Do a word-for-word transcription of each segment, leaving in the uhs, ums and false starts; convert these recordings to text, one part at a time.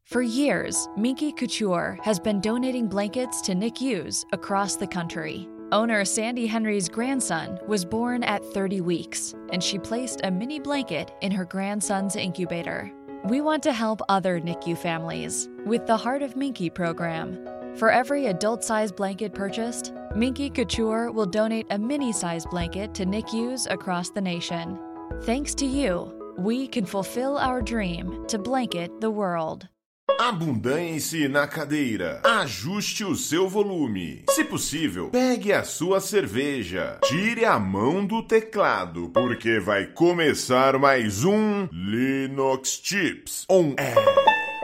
For years, Minky Couture has been donating blankets to N I C Us across the country. Owner Sandy Henry's grandson was born at thirty weeks, and she placed a mini blanket in her grandson's incubator. We want to help other N I C U families with the Heart of Minky program. For every adult-sized blanket purchased, Minky Couture will donate a mini-sized blanket to N I C Us across the nation. Thanks to you, we can fulfill our dream to blanket the world. Abundância na cadeira. Ajuste o seu volume. Se possível, pegue a sua cerveja. Tire a mão do teclado, porque vai começar mais um Linux Tips on Air.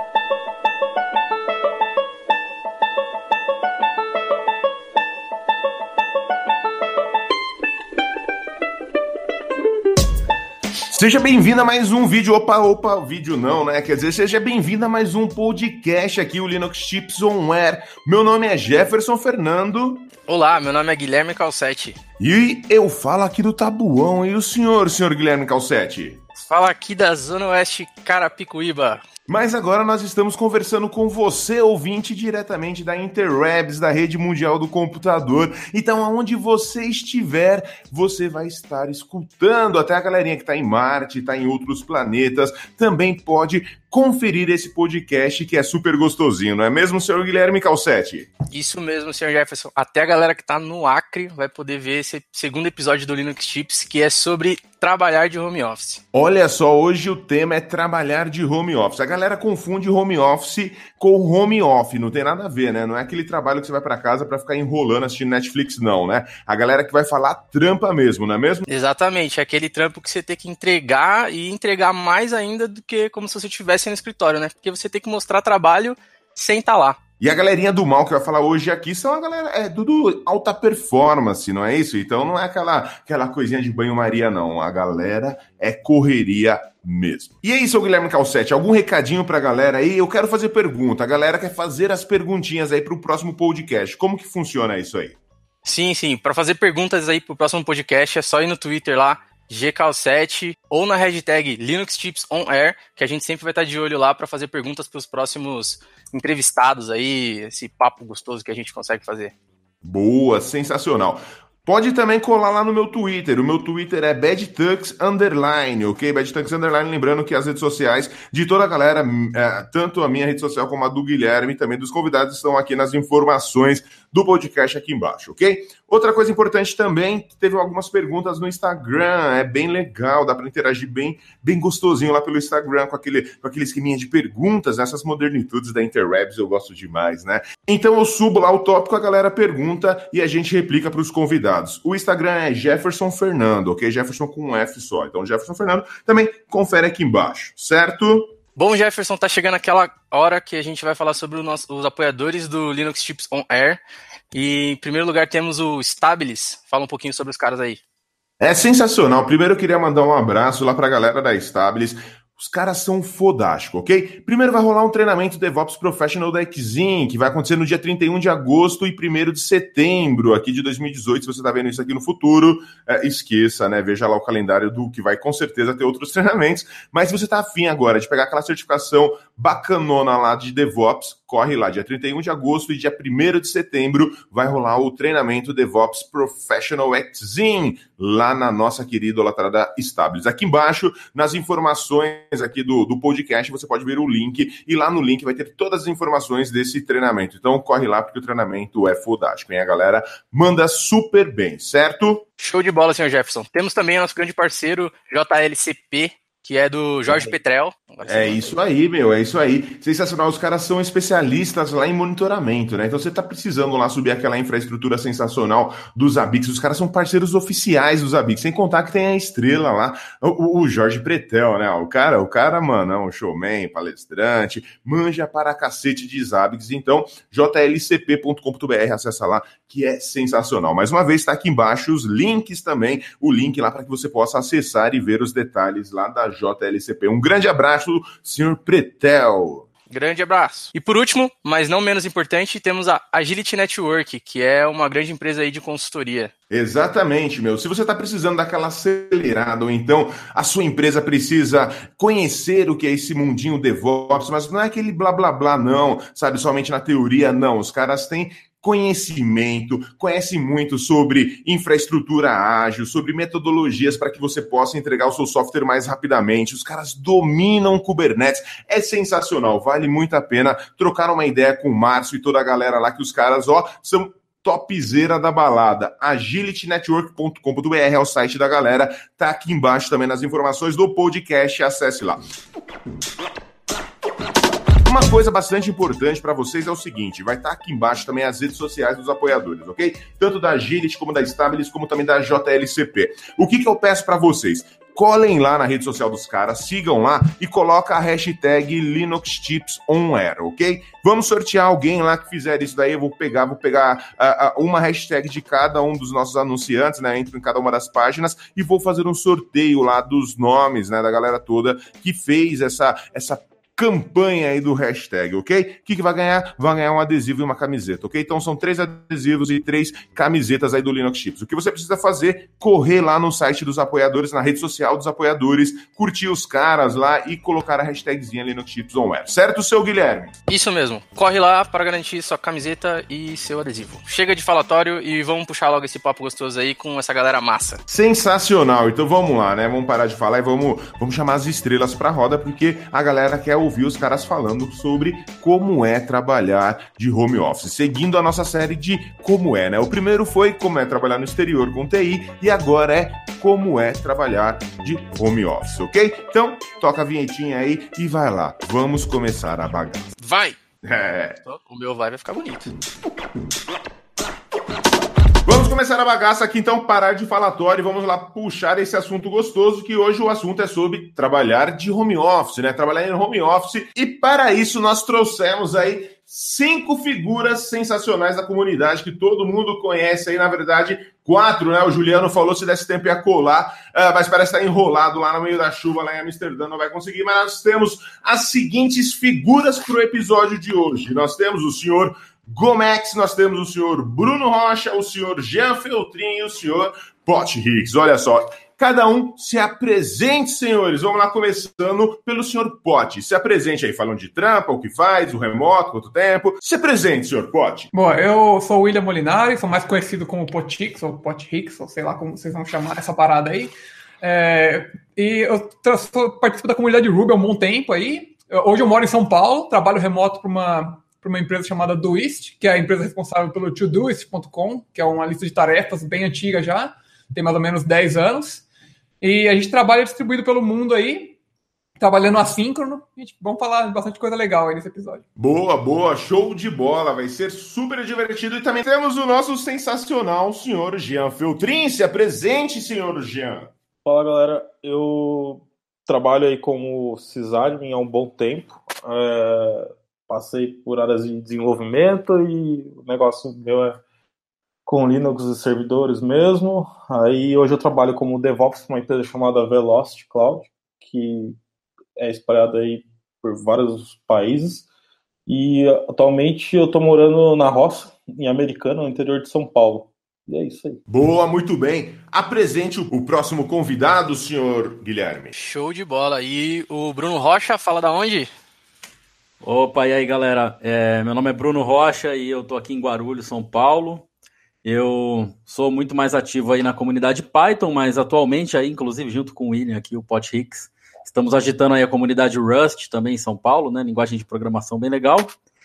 Seja bem-vindo a mais um vídeo, opa, opa, vídeo não, né? Quer dizer, seja bem-vindo a mais um podcast aqui, o Linux Tips On Air. Meu nome é Jefferson Fernando. Olá, meu nome é Guilherme Calcetti. E eu falo aqui do Tabuão. E o senhor, senhor Guilherme Calcetti? Fala aqui da Zona Oeste Carapicuíba. Mas agora nós estamos conversando com você, ouvinte, diretamente da Interwebs, da Rede Mundial do Computador. Então, aonde você estiver, você vai estar escutando. Até a galerinha que está em Marte, está em outros planetas, também pode conferir esse podcast que é super gostosinho, não é mesmo, senhor Guilherme Calcetti? Isso mesmo, senhor Jefferson. Até a galera que está no Acre vai poder ver esse segundo episódio do Linux Tips, que é sobre trabalhar de home office. Olha só, hoje o tema é trabalhar de home office. A galera confunde home office com home off, não tem nada a ver, né? Não é aquele trabalho que você vai para casa para ficar enrolando assistindo Netflix, não, né? A galera que vai falar trampa mesmo, não é mesmo? Exatamente, é aquele trampo que você tem que entregar e entregar mais ainda do que como se você estivesse no escritório, né? Porque você tem que mostrar trabalho sem estar lá. E a galerinha do mal que vai falar hoje aqui são a galera, é tudo alta performance, não é isso? Então não é aquela, aquela coisinha de banho-maria, não. A galera é correria mesmo. E aí, seu Guilherme Calcetti, algum recadinho pra galera aí? Eu quero fazer pergunta. A galera quer fazer as perguntinhas aí pro próximo podcast. Como que funciona isso aí? Sim, sim. Para fazer perguntas aí pro próximo podcast é só ir no Twitter lá, gcalcete, ou na hashtag Linux Tips On Air, que a gente sempre vai estar de olho lá para fazer perguntas para os próximos entrevistados aí, esse papo gostoso que a gente consegue fazer. Boa, sensacional. Pode também colar lá no meu Twitter. O meu Twitter é badtux underline, ok? badtux underline, lembrando que as redes sociais de toda a galera, é, tanto a minha rede social como a do Guilherme, também dos convidados, estão aqui nas informações do podcast aqui embaixo, ok? Outra coisa importante também, teve algumas perguntas no Instagram, é bem legal, dá para interagir bem, bem gostosinho lá pelo Instagram com aquele, com aquele esqueminha de perguntas, essas modernitudes da Interwebs eu gosto demais, né? Então eu subo lá o tópico, a galera pergunta e a gente replica para os convidados. O Instagram é Jefferson Fernando, ok? Jefferson com um F só. Então, Jefferson Fernando, também confere aqui embaixo, certo? Bom, Jefferson, tá chegando aquela hora que a gente vai falar sobre o nosso, os apoiadores do Linux Tips On Air. E, em primeiro lugar, temos o Stabilis. Fala um pouquinho sobre os caras aí. É sensacional. Primeiro, eu queria mandar um abraço lá pra galera da Stabilis. Os caras são fodásticos, ok? Primeiro vai rolar um treinamento DevOps Professional da Exim, que vai acontecer no dia trinta e um de agosto e primeiro de setembro aqui de dois mil e dezoito. Se você está vendo isso aqui no futuro, é, esqueça, né? Veja lá o calendário do que vai com certeza ter outros treinamentos. Mas se você está afim agora de pegar aquela certificação bacanona lá de DevOps, corre lá. Dia trinta e um de agosto e dia primeiro de setembro vai rolar o treinamento DevOps Professional Exim, lá na nossa querida idolatrada Stabilis. Aqui embaixo, nas informações aqui do, do podcast, você pode ver o link, e lá no link vai ter todas as informações desse treinamento. Então corre lá, porque o treinamento é fodástico, hein? A galera manda super bem, certo? Show de bola, senhor Jefferson. Temos também o nosso grande parceiro, J L C P, que é do Jorge Petrel. É isso aí, meu, é isso aí. Sensacional, os caras são especialistas lá em monitoramento, né? Então você tá precisando lá subir aquela infraestrutura sensacional dos Zabbix. Os caras são parceiros oficiais dos Zabbix, sem contar que tem a estrela lá, o, o Jorge Pretel, né? O cara, o cara, mano, é um showman, palestrante, manja para cacete de Zabbix. Então, j l c p ponto com ponto b r, acessa lá, que é sensacional. Mais uma vez, tá aqui embaixo os links também, o link lá para que você possa acessar e ver os detalhes lá da J L C P. Um grande abraço, senhor Pretel. Grande abraço. E por último, mas não menos importante, temos a Agility Network, que é uma grande empresa aí de consultoria. Exatamente, meu. Se você está precisando daquela acelerada, ou então a sua empresa precisa conhecer o que é esse mundinho DevOps, mas não é aquele blá blá blá, não, sabe? Somente na teoria, não. Os caras têm conhecimento, conhecem muito sobre infraestrutura ágil, sobre metodologias para que você possa entregar o seu software mais rapidamente. Os caras dominam Kubernetes. É sensacional, vale muito a pena trocar uma ideia com o Márcio e toda a galera lá, que os caras, ó, são topzera da balada. agility network ponto com ponto b r é o site da galera. Tá aqui embaixo também nas informações do podcast. Acesse lá. Uma coisa bastante importante para vocês é o seguinte, vai estar aqui embaixo também as redes sociais dos apoiadores, ok? Tanto da Agility, como da Stabilis, como também da J L C P. O que, que eu peço para vocês? Colhem lá na rede social dos caras, sigam lá e coloca a hashtag LinuxTipsOnAir, ok? Vamos sortear alguém lá que fizer isso daí, eu vou pegar, vou pegar uh, uh, uma hashtag de cada um dos nossos anunciantes, né? Entro em cada uma das páginas e vou fazer um sorteio lá dos nomes, né? Da galera toda que fez essa, essa campanha aí do hashtag, ok? O que, que vai ganhar? Vai ganhar um adesivo e uma camiseta, ok? Então são três adesivos e três camisetas aí do Linux Tips. O que você precisa fazer? Correr lá no site dos apoiadores, na rede social dos apoiadores, curtir os caras lá e colocar a hashtagzinha Linux Tips on Air. Certo, seu Guilherme? Isso mesmo. Corre lá para garantir sua camiseta e seu adesivo. Chega de falatório e vamos puxar logo esse papo gostoso aí com essa galera massa. Sensacional. Então vamos lá, né? Vamos parar de falar e vamos, vamos chamar as estrelas pra roda, porque a galera quer ouvir os caras falando sobre como é trabalhar de home office, seguindo a nossa série de como é, né? O primeiro foi como é trabalhar no exterior com T I e agora é como é trabalhar de home office, ok? Então, toca a vinhetinha aí e vai lá. Vamos começar a bagaça. Vai! É. O meu vai vai ficar bonito. Vamos começar a bagaça aqui, então, parar de falatório e vamos lá puxar esse assunto gostoso, que hoje o assunto é sobre trabalhar de home office, né? Trabalhar em home office. E para isso nós trouxemos aí cinco figuras sensacionais da comunidade que todo mundo conhece aí, na verdade, quatro, né? O Juliano falou se desse tempo ia colar, uh, mas parece estar enrolado lá no meio da chuva, lá em Amsterdã, não vai conseguir. Mas nós temos as seguintes figuras para o episódio de hoje. Nós temos o senhor Gomex, nós temos o senhor Bruno Rocha, o senhor Jean Feltrin e o senhor Pot Hicks. Olha só, cada um se apresente, senhores. Vamos lá, começando pelo senhor Pot. Se apresente aí, falando de trampa, o que faz, o remoto, quanto tempo. Se apresente, senhor Pot. Bom, eu sou o William Molinari, sou mais conhecido como Pot Hicks, ou Pot Hicks, ou sei lá como vocês vão chamar essa parada aí. É, e eu participo da comunidade Ruby há um bom tempo aí. Hoje eu moro em São Paulo, trabalho remoto para uma... para uma empresa chamada Doist, que é a empresa responsável pelo Todoist ponto com, que é uma lista de tarefas bem antiga já, tem mais ou menos dez anos. E a gente trabalha distribuído pelo mundo aí, trabalhando assíncrono. Gente, vamos falar bastante coisa legal aí nesse episódio. Boa, boa, show de bola, vai ser super divertido. E também temos o nosso sensacional senhor Jean Feltrin. Se apresente, senhor Jean. Fala, galera. Eu trabalho aí como sysadmin há um bom tempo. É... Passei por áreas de desenvolvimento e o negócio meu é com Linux e servidores mesmo. Aí hoje eu trabalho como DevOps numa empresa chamada Velocity Cloud, que é espalhada aí por vários países. E atualmente eu estou morando na roça, em Americana, no interior de São Paulo. E é isso aí. Boa, muito bem. Apresente o próximo convidado, senhor Guilherme. Show de bola. E o Bruno Rocha fala da onde? Opa, e aí galera, é, meu nome é Bruno Rocha e eu tô aqui em Guarulhos, São Paulo. Eu sou muito mais ativo aí na comunidade Python, mas atualmente aí, inclusive junto com o William aqui, o Pot Hicks, estamos agitando aí a comunidade Rust também em São Paulo, né, linguagem de programação bem legal.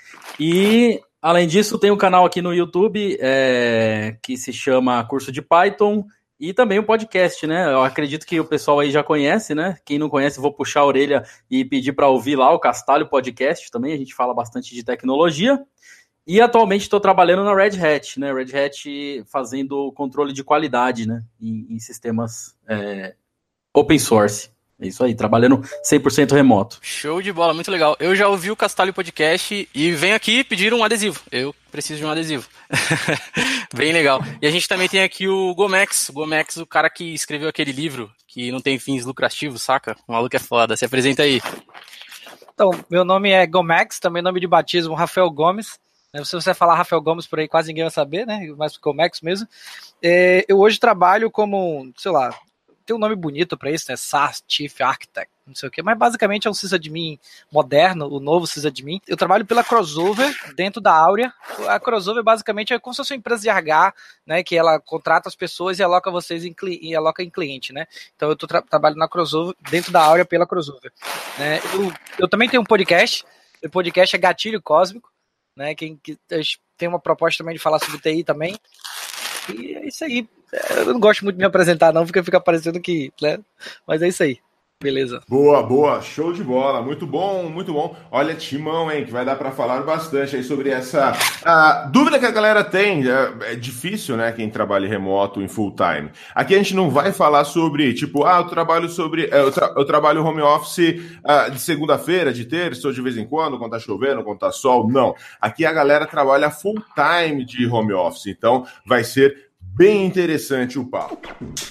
E além disso tem um canal aqui no YouTube é, que se chama Curso de Python. E também o podcast, né? Eu acredito que o pessoal aí já conhece, né? Quem não conhece, vou puxar a orelha e pedir para ouvir lá o Castalho Podcast também. A gente fala bastante de tecnologia. E atualmente estou trabalhando na Red Hat, né? Red Hat fazendo controle de qualidade, né? Em, em sistemas é, open source. É isso aí, trabalhando cem por cento remoto. Show de bola, muito legal. Eu já ouvi o Castalho Podcast e venho aqui pedir um adesivo. Eu preciso de um adesivo. Bem legal. E a gente também tem aqui o Gomex. O Gomex, o cara que escreveu aquele livro que não tem fins lucrativos, saca? O maluco é foda. Se apresenta aí. Então, meu nome é Gomex, também nome de batismo Rafael Gomes. Se você falar Rafael Gomes por aí, quase ninguém vai saber, né? Mais Gomex mesmo. É, eu hoje trabalho como, sei lá, tem um nome bonito para isso, né? SaaS Chief Architect, não sei o quê, mas basicamente é um sysadmin moderno, o novo sysadmin. Eu trabalho pela Crossover, dentro da Áurea. A Crossover basicamente é como se fosse uma empresa de R H, né? Que ela contrata as pessoas e aloca vocês em, e aloca em cliente, né? Então eu tô tra trabalho na Crossover, dentro da Áurea pela Crossover. Né? Eu, eu também tenho um podcast, o podcast é Gatilho Cósmico, né? Quem que, tem uma proposta também de falar sobre T I também. E é isso aí. Eu não gosto muito de me apresentar, não, porque fica parecendo que, né? Mas é isso aí. Beleza. Boa, boa. Show de bola. Muito bom, muito bom. Olha, timão, hein, que vai dar para falar bastante aí sobre essa a dúvida que a galera tem. É, é difícil, né, quem trabalha remoto em full time. Aqui a gente não vai falar sobre, tipo, ah, eu trabalho sobre, eu, tra eu trabalho home office uh, de segunda-feira, de terça, ou de vez em quando, quando tá chovendo, quando tá sol. Não. Aqui a galera trabalha full time de home office. Então, vai ser bem interessante o papo.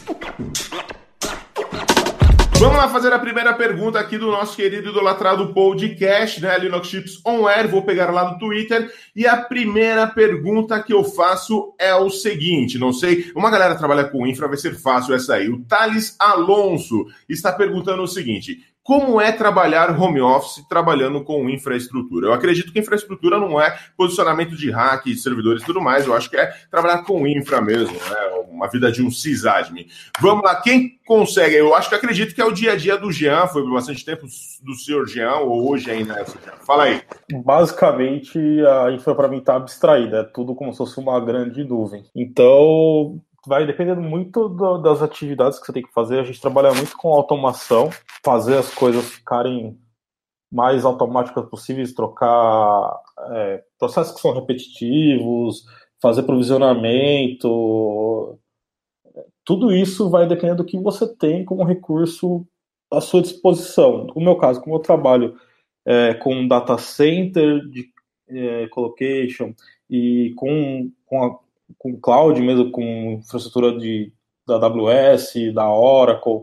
Vamos lá fazer a primeira pergunta aqui do nosso querido idolatrado podcast, né? Linux Tips On Air. Vou pegar lá no Twitter. E a primeira pergunta que eu faço é o seguinte: não sei, uma galera trabalha com infra, vai ser fácil essa aí. O Thales Alonso está perguntando o seguinte: como é trabalhar home office trabalhando com infraestrutura? Eu acredito que infraestrutura não é posicionamento de hack, servidores e tudo mais. Eu acho que é trabalhar com infra mesmo, né? Uma vida de um sysadmin. Vamos lá, quem consegue? Eu acho que acredito que é o dia a dia do Jean. Foi bastante tempo do senhor Jean, ou hoje ainda é o Jean. Fala aí. Basicamente, a infra para mim está abstraída. É tudo como se fosse uma grande nuvem. Então, vai dependendo muito do, das atividades que você tem que fazer. A gente trabalha muito com automação, fazer as coisas ficarem mais automáticas possíveis, trocar é, processos que são repetitivos, fazer provisionamento. Tudo isso vai depender do que você tem como recurso à sua disposição. No meu caso, como eu trabalho é, com data center de é, colocation e com, com a com cloud mesmo, com infraestrutura de, da A W S, da Oracle,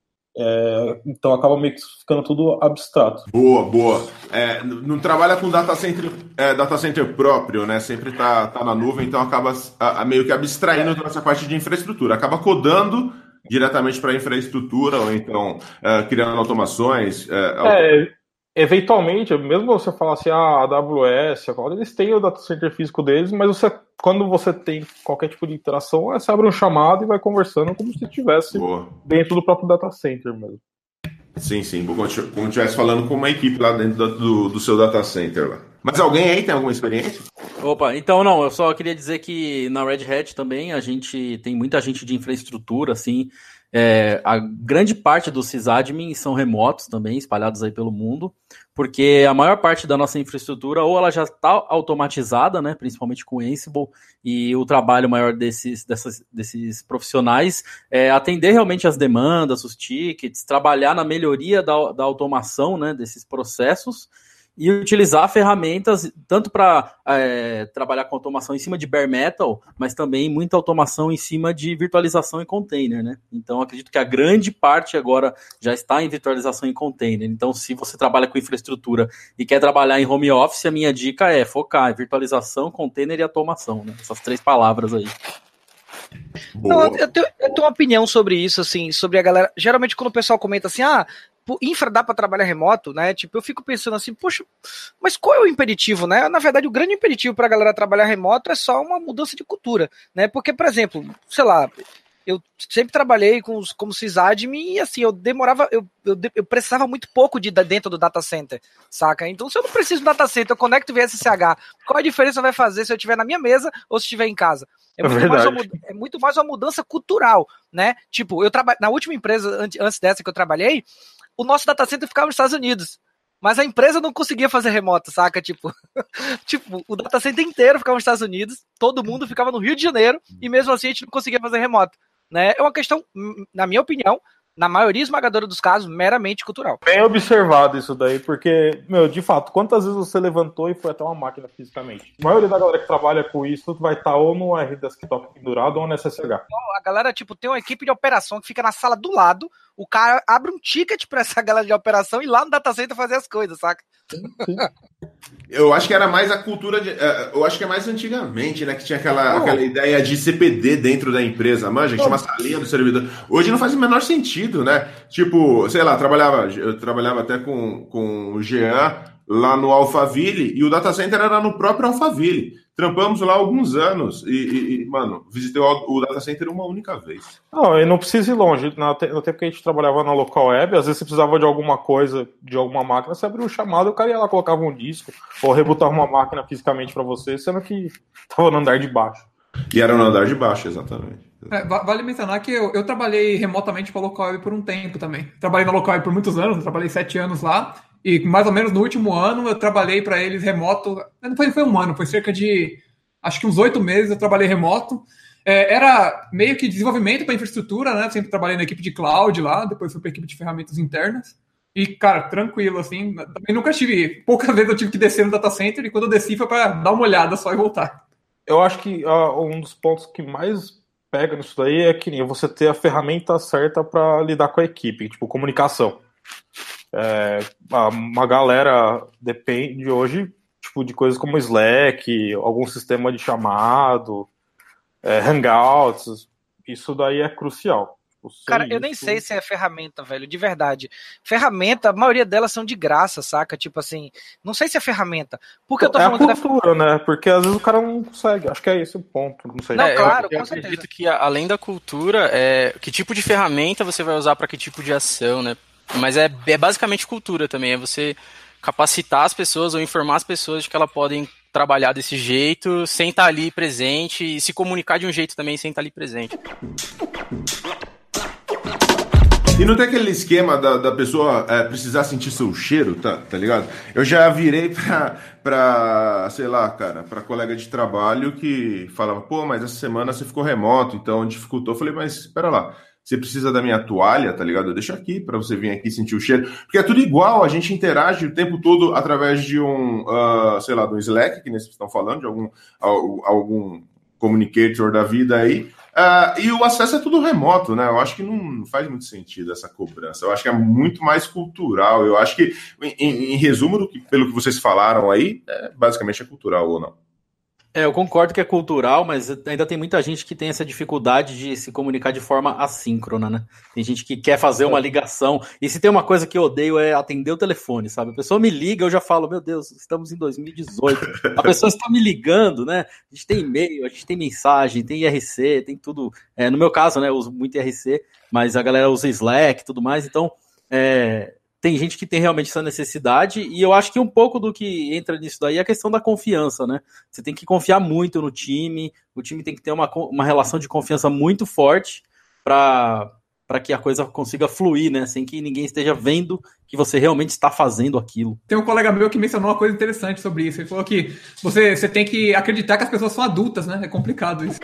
é, então acaba meio que ficando tudo abstrato. Boa, boa. É, não trabalha com data center, é, data center próprio, né? Sempre tá, tá na nuvem, então acaba a, a meio que abstraindo toda essa parte de infraestrutura. Acaba codando diretamente para a infraestrutura, ou então é, criando automações. É, é, eventualmente, mesmo você falar assim, ah, a AWS, a Cloud, eles têm o data center físico deles, mas você, quando você tem qualquer tipo de interação, você abre um chamado e vai conversando como se estivesse dentro do próprio data center mesmo. Sim, sim, como se estivesse falando com uma equipe lá dentro do, do seu data center lá. Mas alguém aí tem alguma experiência? Opa, então não, eu só queria dizer que na Red Hat também a gente tem muita gente de infraestrutura, assim, é, a grande parte dos sysadmins são remotos também, espalhados aí pelo mundo, porque a maior parte da nossa infraestrutura ou ela já está automatizada, né, principalmente com Ansible, e o trabalho maior desses, dessas, desses profissionais é atender realmente as demandas, os tickets, trabalhar na melhoria da, da automação, né, desses processos, e utilizar ferramentas tanto para é, trabalhar com automação em cima de bare metal, mas também muita automação em cima de virtualização em container, né? Então, acredito que a grande parte agora já está em virtualização em container. Então, se você trabalha com infraestrutura e quer trabalhar em home office, a minha dica é focar em virtualização, container e automação, né? Essas três palavras aí. Não, eu, tenho, eu tenho uma opinião sobre isso, assim, sobre a galera. Geralmente, quando o pessoal comenta assim, ah, infra dá para trabalhar remoto, né? Tipo, eu fico pensando assim, poxa, mas qual é o impeditivo, né? Na verdade, o grande impeditivo para a galera trabalhar remoto é só uma mudança de cultura, né? Porque, por exemplo, sei lá, eu sempre trabalhei com, como sysadmin e assim, eu demorava, eu, eu, eu precisava muito pouco de dentro do data center, saca? Então, se eu não preciso do data center, eu conecto via S S H, qual a diferença vai fazer se eu estiver na minha mesa ou se estiver em casa? É muito, é, mais uma, é muito mais uma mudança cultural, né? Tipo, eu trabalho na última empresa, antes dessa que eu trabalhei, o nosso data center ficava nos Estados Unidos, mas a empresa não conseguia fazer remoto, saca? Tipo, tipo, o data center inteiro ficava nos Estados Unidos, todo mundo ficava no Rio de Janeiro, e mesmo assim a gente não conseguia fazer remoto, né? É uma questão, na minha opinião, na maioria esmagadora dos casos, meramente cultural. Bem observado isso daí, porque, meu, de fato, quantas vezes você levantou e foi até uma máquina fisicamente? A maioria da galera que trabalha com isso vai estar ou no R Desktop pendurado ou no S S H. A galera, tipo, tem uma equipe de operação que fica na sala do lado, o cara abre um ticket pra essa galera de operação e lá no data center fazer as coisas, saca? Eu acho que era mais a cultura de, eu acho que é mais antigamente, né, que tinha aquela, oh. aquela ideia de C P D dentro da empresa, manja, que tinha uma salinha do servidor. Hoje não faz o menor sentido, né? Tipo, sei lá, trabalhava, eu trabalhava até com, com o Jean lá no Alphaville e o data center era no próprio Alphaville. Trampamos lá alguns anos e, e, e mano, visitei o, o data center uma única vez. Não, e não precisa ir longe. No tempo que a gente trabalhava na local web, às vezes você precisava de alguma coisa, de alguma máquina, você abria um chamado, o cara ia lá, colocava um disco, ou rebutava uma máquina fisicamente para você, sendo que tava no andar de baixo. E era no andar de baixo, exatamente. É, vale mencionar que eu, eu trabalhei remotamente para a local web por um tempo também. Trabalhei na local web por muitos anos, eu trabalhei sete anos lá. E mais ou menos no último ano eu trabalhei para eles remoto. Não foi, foi um ano, foi cerca de, acho que uns oito meses eu trabalhei remoto. É, era meio que desenvolvimento para infraestrutura, né? Eu sempre trabalhei na equipe de cloud lá, depois fui para a equipe de ferramentas internas. E, cara, tranquilo, assim. Também nunca tive. Poucas vezes eu tive que descer no data center e quando eu desci foi para dar uma olhada só e voltar. Eu acho que uh, um dos pontos que mais pega nisso daí é que você ter a ferramenta certa para lidar com a equipe, tipo comunicação. É, uma galera depende hoje tipo, de coisas como Slack, algum sistema de chamado, é, Hangouts, isso daí é crucial. Cara, eu isso... nem sei se é ferramenta, velho, de verdade. Ferramenta, a maioria delas são de graça, saca? Tipo assim, não sei se é ferramenta. Porque eu tô é falando a cultura, que... né? Porque às vezes o cara não consegue. Acho que é esse o ponto, não sei. Não, é, claro, eu, eu com certeza. acredito que além da cultura, é, que tipo de ferramenta você vai usar para que tipo de ação, né? Mas é, é basicamente cultura também, é você capacitar as pessoas ou informar as pessoas de que elas podem trabalhar desse jeito sem estar ali presente e se comunicar de um jeito também sem estar ali presente. E não tem aquele esquema da, da pessoa é, precisar sentir seu cheiro, tá, tá ligado? Eu já virei pra, pra, sei lá, cara, pra colega de trabalho que falava, pô, mas essa semana você ficou remoto, então dificultou. Eu falei, mas espera lá. Você precisa da minha toalha, tá ligado? Eu deixo aqui para você vir aqui sentir o cheiro. Porque é tudo igual, a gente interage o tempo todo através de um, uh, sei lá, do Slack, que vocês estão falando, de algum, algum communicator da vida aí. Uh, e o acesso é tudo remoto, né? Eu acho que não faz muito sentido essa cobrança. Eu acho que é muito mais cultural. Eu acho que, em, em resumo, do que, pelo que vocês falaram aí, é, basicamente é cultural ou não. É, eu concordo que é cultural, mas ainda tem muita gente que tem essa dificuldade de se comunicar de forma assíncrona, né? Tem gente que quer fazer uma ligação, e se tem uma coisa que eu odeio é atender o telefone, sabe? A pessoa me liga, eu já falo, meu Deus, estamos em dois mil e dezoito, a pessoa está me ligando, né? A gente tem e-mail, a gente tem mensagem, tem I R C, tem tudo. É, no meu caso, né, eu uso muito I R C, mas a galera usa Slack e tudo mais, então... É... Tem gente que tem realmente essa necessidade, e eu acho que um pouco do que entra nisso daí é a questão da confiança, né? Você tem que confiar muito no time, o time tem que ter uma, uma relação de confiança muito forte para para que a coisa consiga fluir, né? Sem que ninguém esteja vendo que você realmente está fazendo aquilo. Tem um colega meu que mencionou uma coisa interessante sobre isso. Ele falou que você, você tem que acreditar que as pessoas são adultas, né? É complicado isso.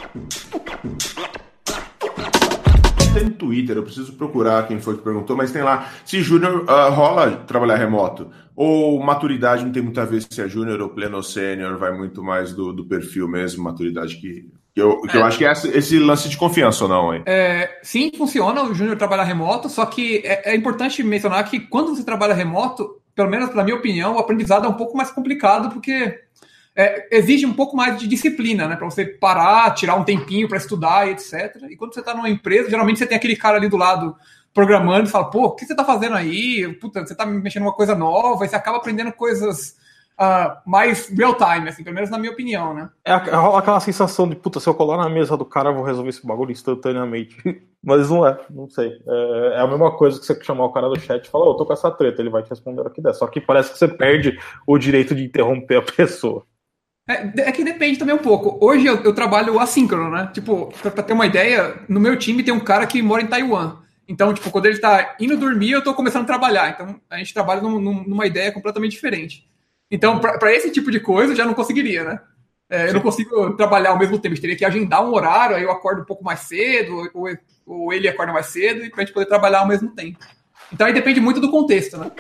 Tem no Twitter, eu preciso procurar quem foi que perguntou, mas tem lá, se júnior uh, rola trabalhar remoto, ou maturidade não tem muito a ver se é júnior ou pleno ou sênior, vai muito mais do, do perfil mesmo, maturidade que, que, eu, que é. eu acho que é esse, esse lance de confiança ou não, hein? É, sim, funciona o júnior trabalhar remoto, só que é, é importante mencionar que quando você trabalha remoto, pelo menos na minha opinião, o aprendizado é um pouco mais complicado, porque... É, exige um pouco mais de disciplina, né? Para você parar, tirar um tempinho para estudar e etcétera. E quando você está numa empresa, geralmente você tem aquele cara ali do lado programando e fala, pô, o que você está fazendo aí? Puta, você está mexendo numa coisa nova, e você acaba aprendendo coisas uh, mais real time, assim, pelo menos na minha opinião, né? É aquela sensação de, puta, se eu colar na mesa do cara, eu vou resolver esse bagulho instantaneamente. Mas não é, não sei. É, é a mesma coisa que você chamar o cara do chat e falar, ô, oh, eu tô com essa treta, ele vai te responder o que der. Só que parece que você perde o direito de interromper a pessoa. É, é que depende também um pouco. Hoje eu, eu trabalho assíncrono, né? Tipo, pra, pra ter uma ideia, no meu time tem um cara que mora em Taiwan. Então, tipo, quando ele tá indo dormir, eu tô começando a trabalhar. Então, a gente trabalha num, num, numa ideia completamente diferente. Então, pra, pra esse tipo de coisa, eu já não conseguiria, né? É, eu não consigo trabalhar ao mesmo tempo. A gente teria que agendar um horário, aí eu acordo um pouco mais cedo, ou, ou ele acorda mais cedo, e pra gente poder trabalhar ao mesmo tempo. Então aí depende muito do contexto, né?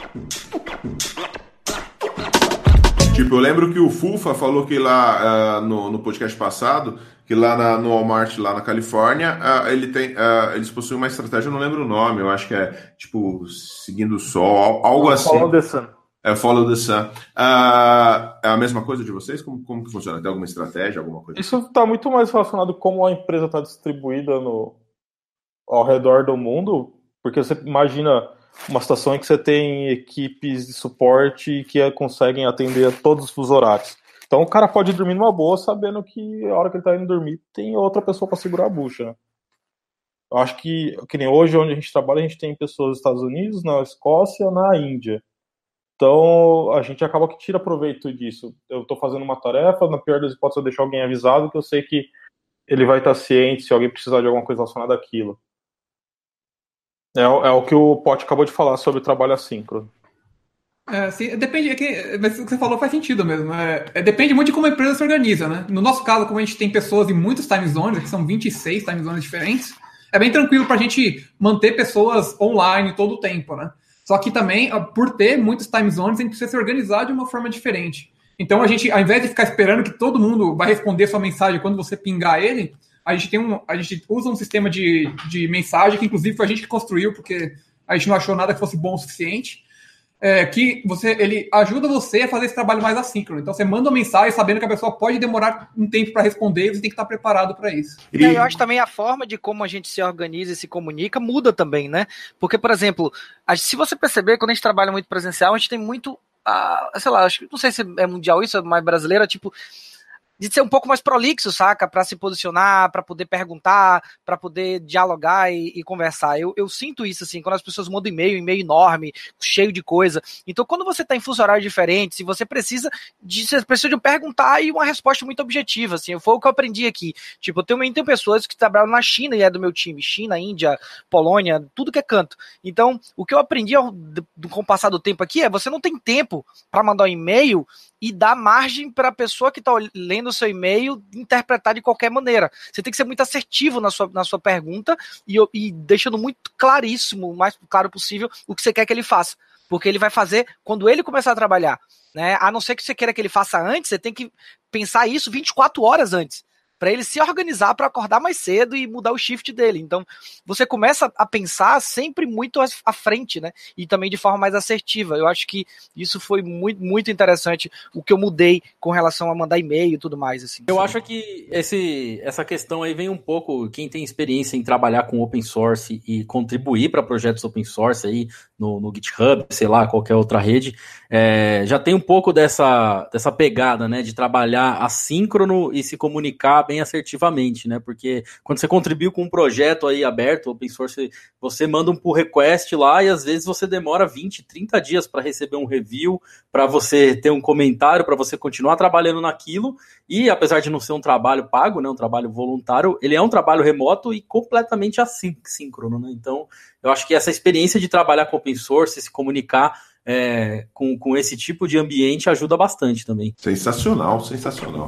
Tipo, eu lembro que o Fufa falou que lá uh, no, no podcast passado, que lá na, no Walmart, lá na Califórnia, uh, ele tem, uh, eles possuem uma estratégia, eu não lembro o nome, eu acho que é, tipo, seguindo o sol, algo assim. Follow the sun. É, follow the sun. Uh, é a mesma coisa de vocês? Como, como que funciona? Tem alguma estratégia, alguma coisa? Isso está muito mais relacionado com como a empresa está distribuída no, ao redor do mundo, porque você imagina uma situação em que você tem equipes de suporte que conseguem atender todos os horários. Então o cara pode dormir numa boa sabendo que a hora que ele está indo dormir tem outra pessoa para segurar a bucha, né? Eu acho que, que nem hoje, onde a gente trabalha, a gente tem pessoas nos Estados Unidos, na Escócia, na Índia. Então a gente acaba que tira proveito disso. Eu estou fazendo uma tarefa, na pior das hipóteses eu deixo alguém avisado que eu sei que ele vai estar ciente se alguém precisar de alguma coisa relacionada àquilo. É, é o que o Pote acabou de falar sobre o trabalho assíncrono. É, sim, depende, é que, mas o que você falou faz sentido mesmo. É, é, depende muito de como a empresa se organiza, né? No nosso caso, como a gente tem pessoas em muitos time zones, que são vinte e seis time zones diferentes, é bem tranquilo pra gente manter pessoas online todo o tempo, né? Só que também, por ter muitos time zones, a gente precisa se organizar de uma forma diferente. Então a gente, ao invés de ficar esperando que todo mundo vai responder sua mensagem quando você pingar ele, a gente, tem um, a gente usa um sistema de, de mensagem, que inclusive foi a gente que construiu, porque a gente não achou nada que fosse bom o suficiente, é, que você, ele ajuda você a fazer esse trabalho mais assíncrono. Então você manda uma mensagem sabendo que a pessoa pode demorar um tempo para responder, e você tem que estar preparado para isso. E eu acho também a forma de como a gente se organiza e se comunica muda também, né? Porque, por exemplo, se você perceber, quando a gente trabalha muito presencial, a gente tem muito, uh, sei lá, acho, não sei se é mundial isso, é mais brasileira, tipo, de ser um pouco mais prolixo, saca? Para se posicionar, para poder perguntar, para poder dialogar e, e conversar. Eu, eu sinto isso, assim, quando as pessoas mandam e-mail, e-mail enorme, cheio de coisa. Então, quando você tá em fuso horário diferente, se você precisa de, você precisa de um perguntar e uma resposta muito objetiva, assim, foi o que eu aprendi aqui. Tipo, eu tenho, tenho pessoas que trabalham na China e é do meu time. China, Índia, Polônia, tudo que é canto. Então, o que eu aprendi ao, do, com o passar do tempo aqui é você não tem tempo para mandar um e-mail e dar margem para a pessoa que está lendo o seu e-mail interpretar de qualquer maneira. Você tem que ser muito assertivo na sua, na sua pergunta e, e deixando muito claríssimo, o mais claro possível, o que você quer que ele faça. Porque ele vai fazer quando ele começar a trabalhar, né? A não ser que você queira que ele faça antes, você tem que pensar isso vinte e quatro horas antes, para ele se organizar para acordar mais cedo e mudar o shift dele. Então, você começa a pensar sempre muito à frente, né? E também de forma mais assertiva. Eu acho que isso foi muito, muito interessante, o que eu mudei com relação a mandar e-mail e tudo mais. Assim. Eu acho que esse, essa questão aí vem um pouco, quem tem experiência em trabalhar com open source e contribuir para projetos open source aí no, no GitHub, sei lá, qualquer outra rede, é, já tem um pouco dessa, dessa pegada, né? De trabalhar assíncrono e se comunicar bem assertivamente, né? Porque quando você contribuiu com um projeto aí aberto, open source, você manda um pull request lá e às vezes você demora vinte, trinta dias para receber um review, para você ter um comentário, para você continuar trabalhando naquilo, e apesar de não ser um trabalho pago, né, um trabalho voluntário, ele é um trabalho remoto e completamente assíncrono, né? Então, eu acho que essa experiência de trabalhar com open source, se comunicar é, com, com esse tipo de ambiente ajuda bastante também. Sensacional, sensacional.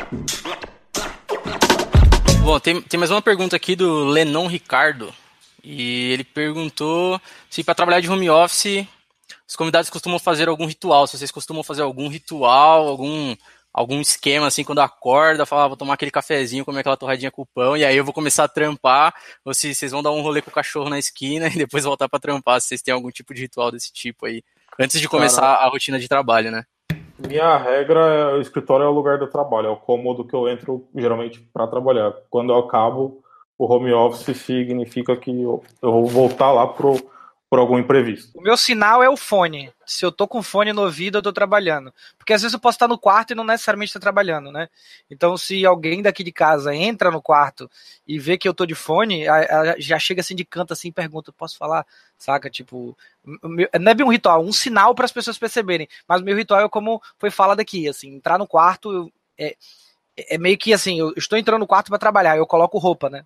Bom, tem, tem mais uma pergunta aqui do Lenon Ricardo. E ele perguntou se para trabalhar de home office os convidados costumam fazer algum ritual. Se vocês costumam fazer algum ritual, algum, algum esquema assim, quando acorda, fala, ah, vou tomar aquele cafezinho, comer aquela torradinha com pão, e aí eu vou começar a trampar. Ou se vocês vão dar um rolê com o cachorro na esquina e depois voltar para trampar, se vocês têm algum tipo de ritual desse tipo aí, antes de começar Caramba. a rotina de trabalho, né? Minha regra é o escritório é o lugar do trabalho, é o cômodo que eu entro geralmente para trabalhar. Quando eu acabo, o home office significa que eu, eu vou voltar lá pro, por algum imprevisto. O meu sinal é o fone. Se eu tô com fone no ouvido, eu tô trabalhando. Porque às vezes eu posso estar no quarto e não necessariamente estar trabalhando, né? Então, se alguém daqui de casa entra no quarto e vê que eu tô de fone, já chega assim de canto assim e pergunta, posso falar? Saca? Tipo, não é bem um ritual, um sinal para as pessoas perceberem. Mas o meu ritual é como foi falado aqui, assim, entrar no quarto é, é meio que assim, eu estou entrando no quarto para trabalhar, eu coloco roupa, né?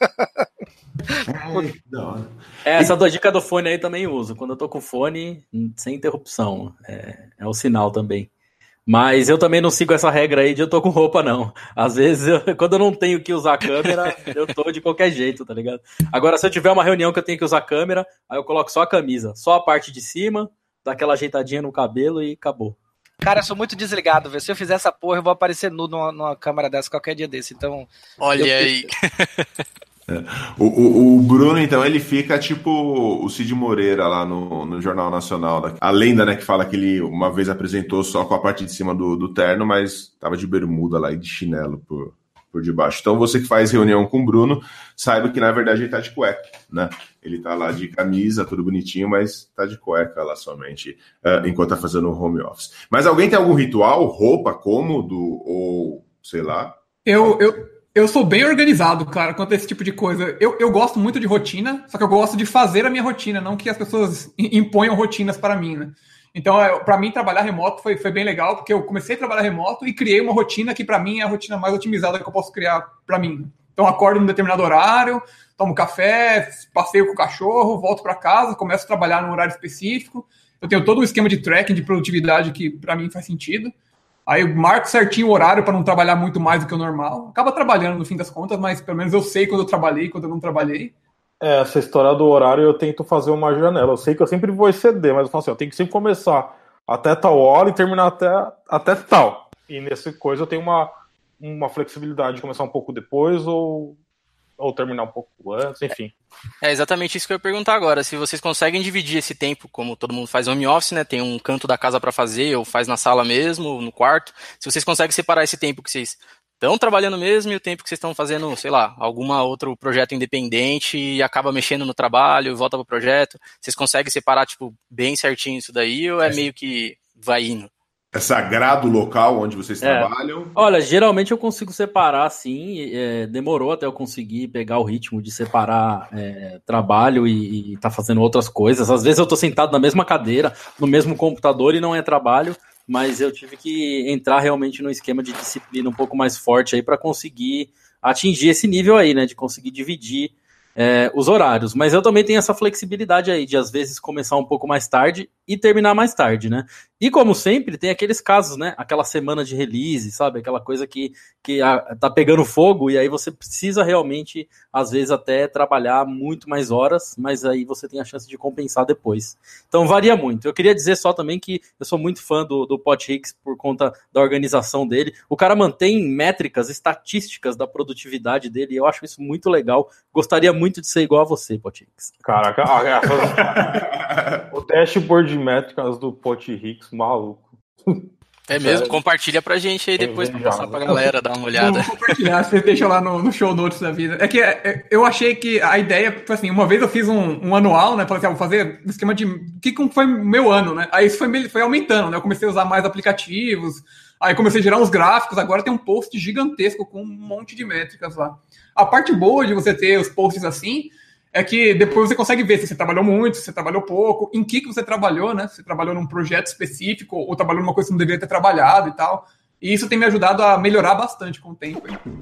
É, essa tua dica do fone aí também uso. Quando eu tô com fone, sem interrupção. É, é o sinal também. Mas eu também não sigo essa regra aí de eu tô com roupa, não. Às vezes, eu, quando eu não tenho que usar a câmera, eu tô de qualquer jeito, tá ligado? Agora, se eu tiver uma reunião que eu tenho que usar a câmera, aí eu coloco só a camisa, só a parte de cima, dá aquela ajeitadinha no cabelo e acabou. Cara, eu sou muito desligado, velho. Se eu fizer essa porra, eu vou aparecer nu numa, numa câmera dessa qualquer dia desse. Então. Olha eu... aí. É. O, o, o Bruno, então, ele fica tipo o Cid Moreira lá no, no Jornal Nacional. A lenda, né, que fala que ele uma vez apresentou só com a parte de cima do, do terno, mas tava de bermuda lá e de chinelo por, por debaixo. Então, você que faz reunião com o Bruno, saiba que, na verdade, ele tá de cueca, né? Ele tá lá de camisa, tudo bonitinho, mas tá de cueca lá somente, uh, enquanto tá fazendo o home office. Mas alguém tem algum ritual, roupa, cômodo, ou sei lá? Eu... eu... Eu sou bem organizado, cara, quanto a esse tipo de coisa. Eu, eu gosto muito de rotina, só que eu gosto de fazer a minha rotina, não que as pessoas imponham rotinas para mim, né? Então, para mim, trabalhar remoto foi, foi bem legal, porque eu comecei a trabalhar remoto e criei uma rotina que, para mim, é a rotina mais otimizada que eu posso criar para mim. Então, acordo num determinado horário, tomo café, passeio com o cachorro, volto para casa, começo a trabalhar num horário específico. Eu tenho todo um esquema de tracking de produtividade que, para mim, faz sentido. Aí eu marco certinho o horário para não trabalhar muito mais do que o normal. Acaba trabalhando no fim das contas, mas pelo menos eu sei quando eu trabalhei e quando eu não trabalhei. É, essa história do horário eu tento fazer uma janela. Eu sei que eu sempre vou exceder, mas eu falo assim, eu tenho que sempre começar até tal hora e terminar até, até tal. E nessa coisa eu tenho uma, uma flexibilidade de começar um pouco depois ou, ou terminar um pouco antes, enfim. É exatamente isso que eu ia perguntar agora. Se vocês conseguem dividir esse tempo, como todo mundo faz home office, né? Tem um canto da casa para fazer, ou faz na sala mesmo, ou no quarto. Se vocês conseguem separar esse tempo que vocês estão trabalhando mesmo e o tempo que vocês estão fazendo, sei lá, alguma outro projeto independente e acaba mexendo no trabalho, volta pro projeto. Vocês conseguem separar, tipo, bem certinho isso daí, ou é meio que vai indo? É sagrado o local onde vocês é. trabalham? Olha, geralmente eu consigo separar, sim. É, demorou até eu conseguir pegar o ritmo de separar é, trabalho e, e tá fazendo outras coisas. Às vezes eu tô sentado na mesma cadeira, no mesmo computador e não é trabalho, mas eu tive que entrar realmente num esquema de disciplina um pouco mais forte aí para conseguir atingir esse nível aí, né? De conseguir dividir é, os horários. Mas eu também tenho essa flexibilidade aí de às vezes começar um pouco mais tarde e terminar mais tarde, né? E como sempre, tem aqueles casos, né? Aquela semana de release, sabe? Aquela coisa que, que a, tá pegando fogo e aí você precisa realmente, às vezes, até trabalhar muito mais horas, mas aí você tem a chance de compensar depois. Então varia muito. Eu queria dizer só também que eu sou muito fã do, do Pot Hicks por conta da organização dele. O cara mantém métricas, estatísticas da produtividade dele e eu acho isso muito legal. Gostaria muito de ser igual a você, Pot Hicks. Caraca, o dashboard de métricas do Pot Hicks, maluco. É mesmo? Sério? Compartilha pra gente aí depois pra passar pra galera, dar uma olhada. Vou compartilhar, você deixa lá no, no show notes da vida. É que é, eu achei que a ideia, assim, uma vez eu fiz um, um anual, né? Falei assim, ah, vou fazer um esquema de o que foi meu ano, né? Aí isso foi, foi aumentando, né? Eu comecei a usar mais aplicativos, aí comecei a gerar uns gráficos, agora tem um post gigantesco com um monte de métricas lá. A parte boa de você ter os posts assim é que depois você consegue ver se você trabalhou muito, se você trabalhou pouco, em que, que você trabalhou, né? Se você trabalhou num projeto específico ou trabalhou numa coisa que não deveria ter trabalhado e tal. E isso tem me ajudado a melhorar bastante com o tempo.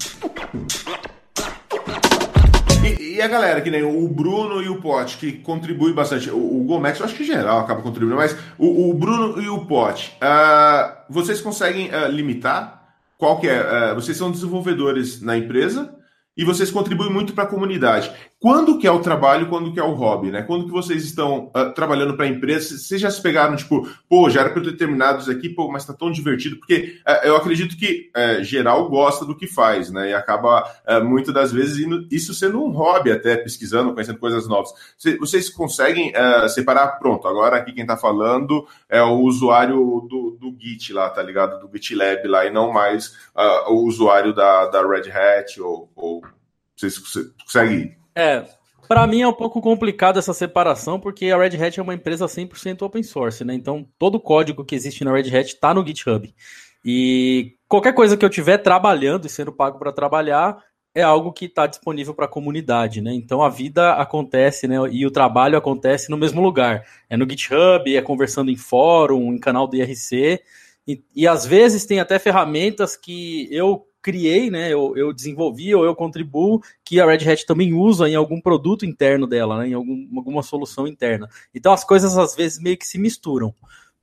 E, e a galera, que nem o Bruno e o Pot, que contribuem bastante. O, o Gomex, eu acho que em geral acaba contribuindo, mas o, o Bruno e o Pot, uh, vocês conseguem uh, limitar qual que é? Uh, vocês são desenvolvedores na empresa e vocês contribuem muito para a comunidade. Quando que é o trabalho, quando que é o hobby, né? Quando que vocês estão uh, trabalhando para a empresa, vocês já se pegaram, tipo, pô, já era para eu ter terminado isso aqui, pô, mas tá tão divertido, porque uh, eu acredito que uh, geral gosta do que faz, né? E acaba, uh, muitas das vezes, indo, isso sendo um hobby até, pesquisando, conhecendo coisas novas. Vocês, vocês conseguem uh, separar, pronto, agora aqui quem tá falando é o usuário do, do Git lá, tá ligado? Do GitLab lá, e não mais uh, o usuário da, da Red Hat, ou, ou vocês conseguem... É, para mim é um pouco complicado essa separação, porque a Red Hat é uma empresa cem por cento open source, né? Então, todo o código que existe na Red Hat está no GitHub. E qualquer coisa que eu estiver trabalhando e sendo pago para trabalhar é algo que está disponível para a comunidade, né? Então, a vida acontece, né? E o trabalho acontece no mesmo lugar. É no GitHub, é conversando em fórum, em canal do I R C. E, e às vezes tem até ferramentas que eu criei, né, eu, eu desenvolvi ou eu contribuo, que a Red Hat também usa em algum produto interno dela, né, em algum, alguma solução interna. Então as coisas às vezes meio que se misturam.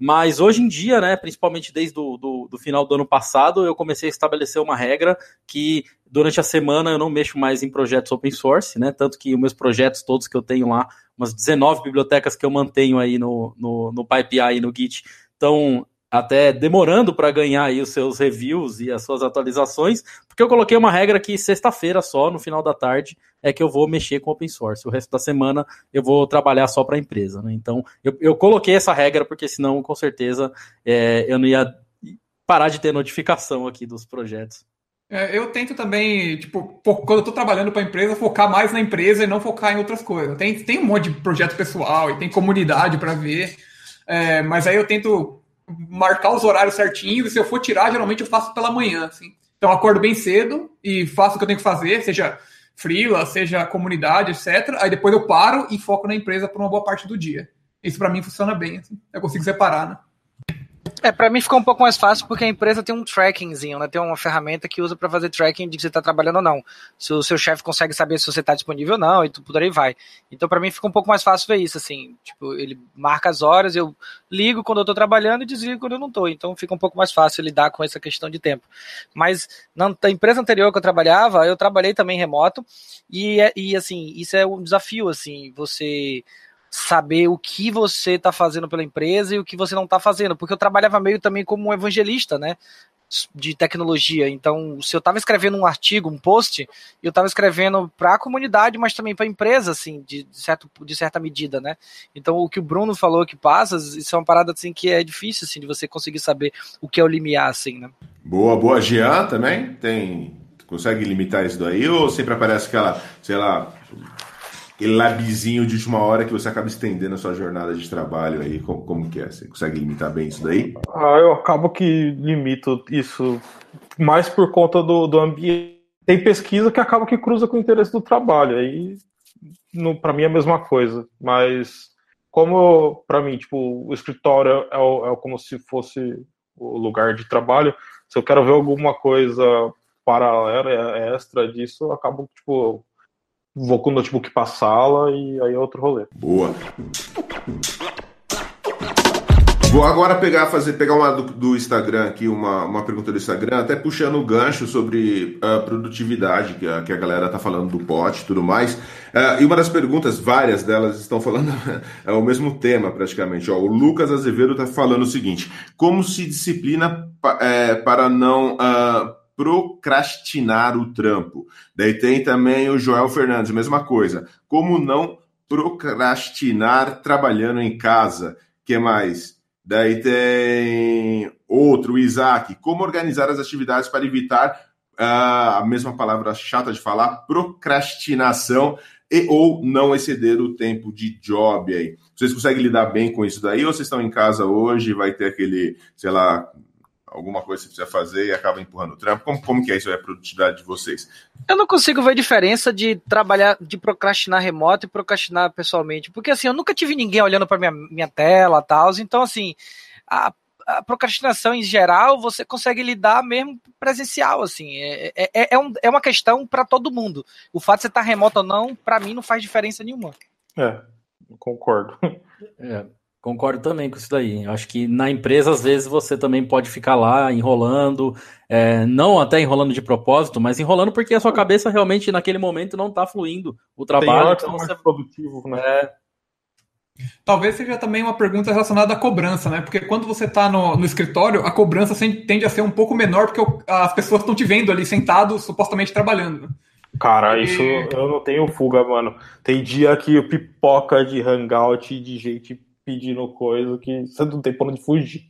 Mas hoje em dia, né, principalmente desde o do, do final do ano passado, eu comecei a estabelecer uma regra que durante a semana eu não mexo mais em projetos open source, né, tanto que os meus projetos todos que eu tenho lá, umas dezenove bibliotecas que eu mantenho aí no, no, no PyPI e no Git, estão até demorando para ganhar aí os seus reviews e as suas atualizações, porque eu coloquei uma regra que sexta-feira só, no final da tarde, é que eu vou mexer com open source. O resto da semana eu vou trabalhar só para a empresa, né? Então, eu, eu coloquei essa regra porque senão, com certeza, é, eu não ia parar de ter notificação aqui dos projetos. É, eu tento também, tipo, quando eu tô trabalhando para a empresa, focar mais na empresa e não focar em outras coisas. Tem, tem um monte de projeto pessoal e tem comunidade para ver, é, mas aí eu tento marcar os horários certinhos, e se eu for tirar, geralmente eu faço pela manhã, assim. Então eu acordo bem cedo e faço o que eu tenho que fazer, seja freela, seja comunidade, etcétera. Aí depois eu paro e foco na empresa por uma boa parte do dia. Isso para mim funciona bem, assim. Eu consigo separar, né? É, pra mim ficou um pouco mais fácil porque a empresa tem um trackingzinho, né? Tem uma ferramenta que usa pra fazer tracking de que você tá trabalhando ou não. Se o seu chefe consegue saber se você tá disponível ou não, e tudo por aí vai. Então pra mim fica um pouco mais fácil ver isso, assim. Tipo, ele marca as horas, eu ligo quando eu tô trabalhando e desligo quando eu não tô. Então fica um pouco mais fácil lidar com essa questão de tempo. Mas na empresa anterior que eu trabalhava, eu trabalhei também remoto e, e assim, isso é um desafio, assim, você saber o que você está fazendo pela empresa e o que você não está fazendo, porque eu trabalhava meio também como um evangelista, né, de tecnologia. Então, se eu estava escrevendo um artigo, um post, eu estava escrevendo para a comunidade, mas também para a empresa, assim, de, de, certo, de certa medida, né. Então, o que o Bruno falou que passa, isso é uma parada, assim, que é difícil, assim, de você conseguir saber o que é o limiar, assim, né. Boa, boa. Jean também tem... Consegue limitar isso daí ou sempre aparece aquela, sei lá... aquele labzinho de última hora que você acaba estendendo a sua jornada de trabalho aí, como, como que é? Você consegue limitar bem isso daí? Ah, eu acabo que limito isso mais por conta do, do ambiente. Tem pesquisa que acaba que cruza com o interesse do trabalho, aí para mim é a mesma coisa, mas como para mim, tipo, o escritório é, é, é como se fosse o lugar de trabalho, se eu quero ver alguma coisa paralela, extra disso, eu acabo, tipo, vou com o notebook pra sala e aí é outro rolê. Boa. Vou agora pegar, fazer, pegar uma do, do Instagram aqui, uma, uma pergunta do Instagram, até puxando o gancho sobre a produtividade, que a, que a galera tá falando do pote e tudo mais. Uh, e uma das perguntas, várias delas estão falando é o mesmo tema praticamente. Ó, o Lucas Azevedo tá falando o seguinte: como se disciplina é, para não... Uh, procrastinar o trampo. Daí tem também o Joel Fernandes, mesma coisa. Como não procrastinar trabalhando em casa? Que mais? Daí tem outro, o Isaac. Como organizar as atividades para evitar uh, a mesma palavra chata de falar, procrastinação e ou não exceder o tempo de job aí. Vocês conseguem lidar bem com isso daí ou vocês estão em casa hoje, vai ter aquele, sei lá, alguma coisa que você precisa fazer e acaba empurrando o trampo? Como, como que é isso aí, a produtividade de vocês? Eu não consigo ver diferença de trabalhar, de procrastinar remoto e procrastinar pessoalmente, porque assim, eu nunca tive ninguém olhando para minha, minha tela e tal, então assim, a, a procrastinação em geral, você consegue lidar mesmo presencial, assim, é, é, é, um, é uma questão para todo mundo. O fato de você estar remoto ou não, para mim não faz diferença nenhuma. É, concordo. É. Concordo também com isso daí. Acho que na empresa, às vezes, você também pode ficar lá enrolando, é, não até enrolando de propósito, mas enrolando porque a sua cabeça realmente, naquele momento, não está fluindo o trabalho. Tem então mais você... produtivo, né? É... Talvez seja também uma pergunta relacionada à cobrança, né? Porque quando você está no, no escritório, a cobrança tende a ser um pouco menor porque as pessoas estão te vendo ali sentado, supostamente trabalhando. Cara, isso e... eu não tenho fuga, mano. Tem dia que pipoca de hangout de gente pedindo coisa que você não tem por onde fugir.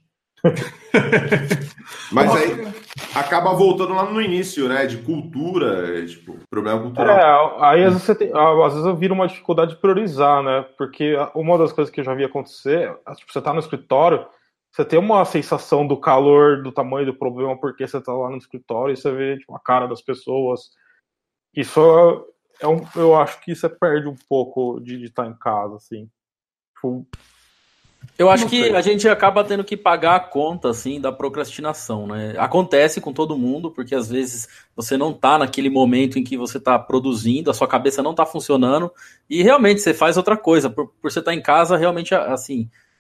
Mas aí acaba voltando lá no início, né? De cultura, tipo, problema cultural. É, aí às vezes, você tem, às vezes eu viro uma dificuldade de priorizar, né? Porque uma das coisas que eu já vi acontecer, tipo, você tá no escritório, você tem uma sensação do calor, do tamanho do problema, porque você tá lá no escritório e você vê tipo, a cara das pessoas. Isso é um, eu acho que você perde um pouco de, de estar em casa, assim. Tipo, eu acho que a gente acaba tendo que pagar a conta, assim, da procrastinação, né? Acontece com todo mundo, porque às vezes você não tá naquele momento em que você tá produzindo, a sua cabeça não tá funcionando, e realmente você faz outra coisa. Por, por você estar em casa, realmente, assim,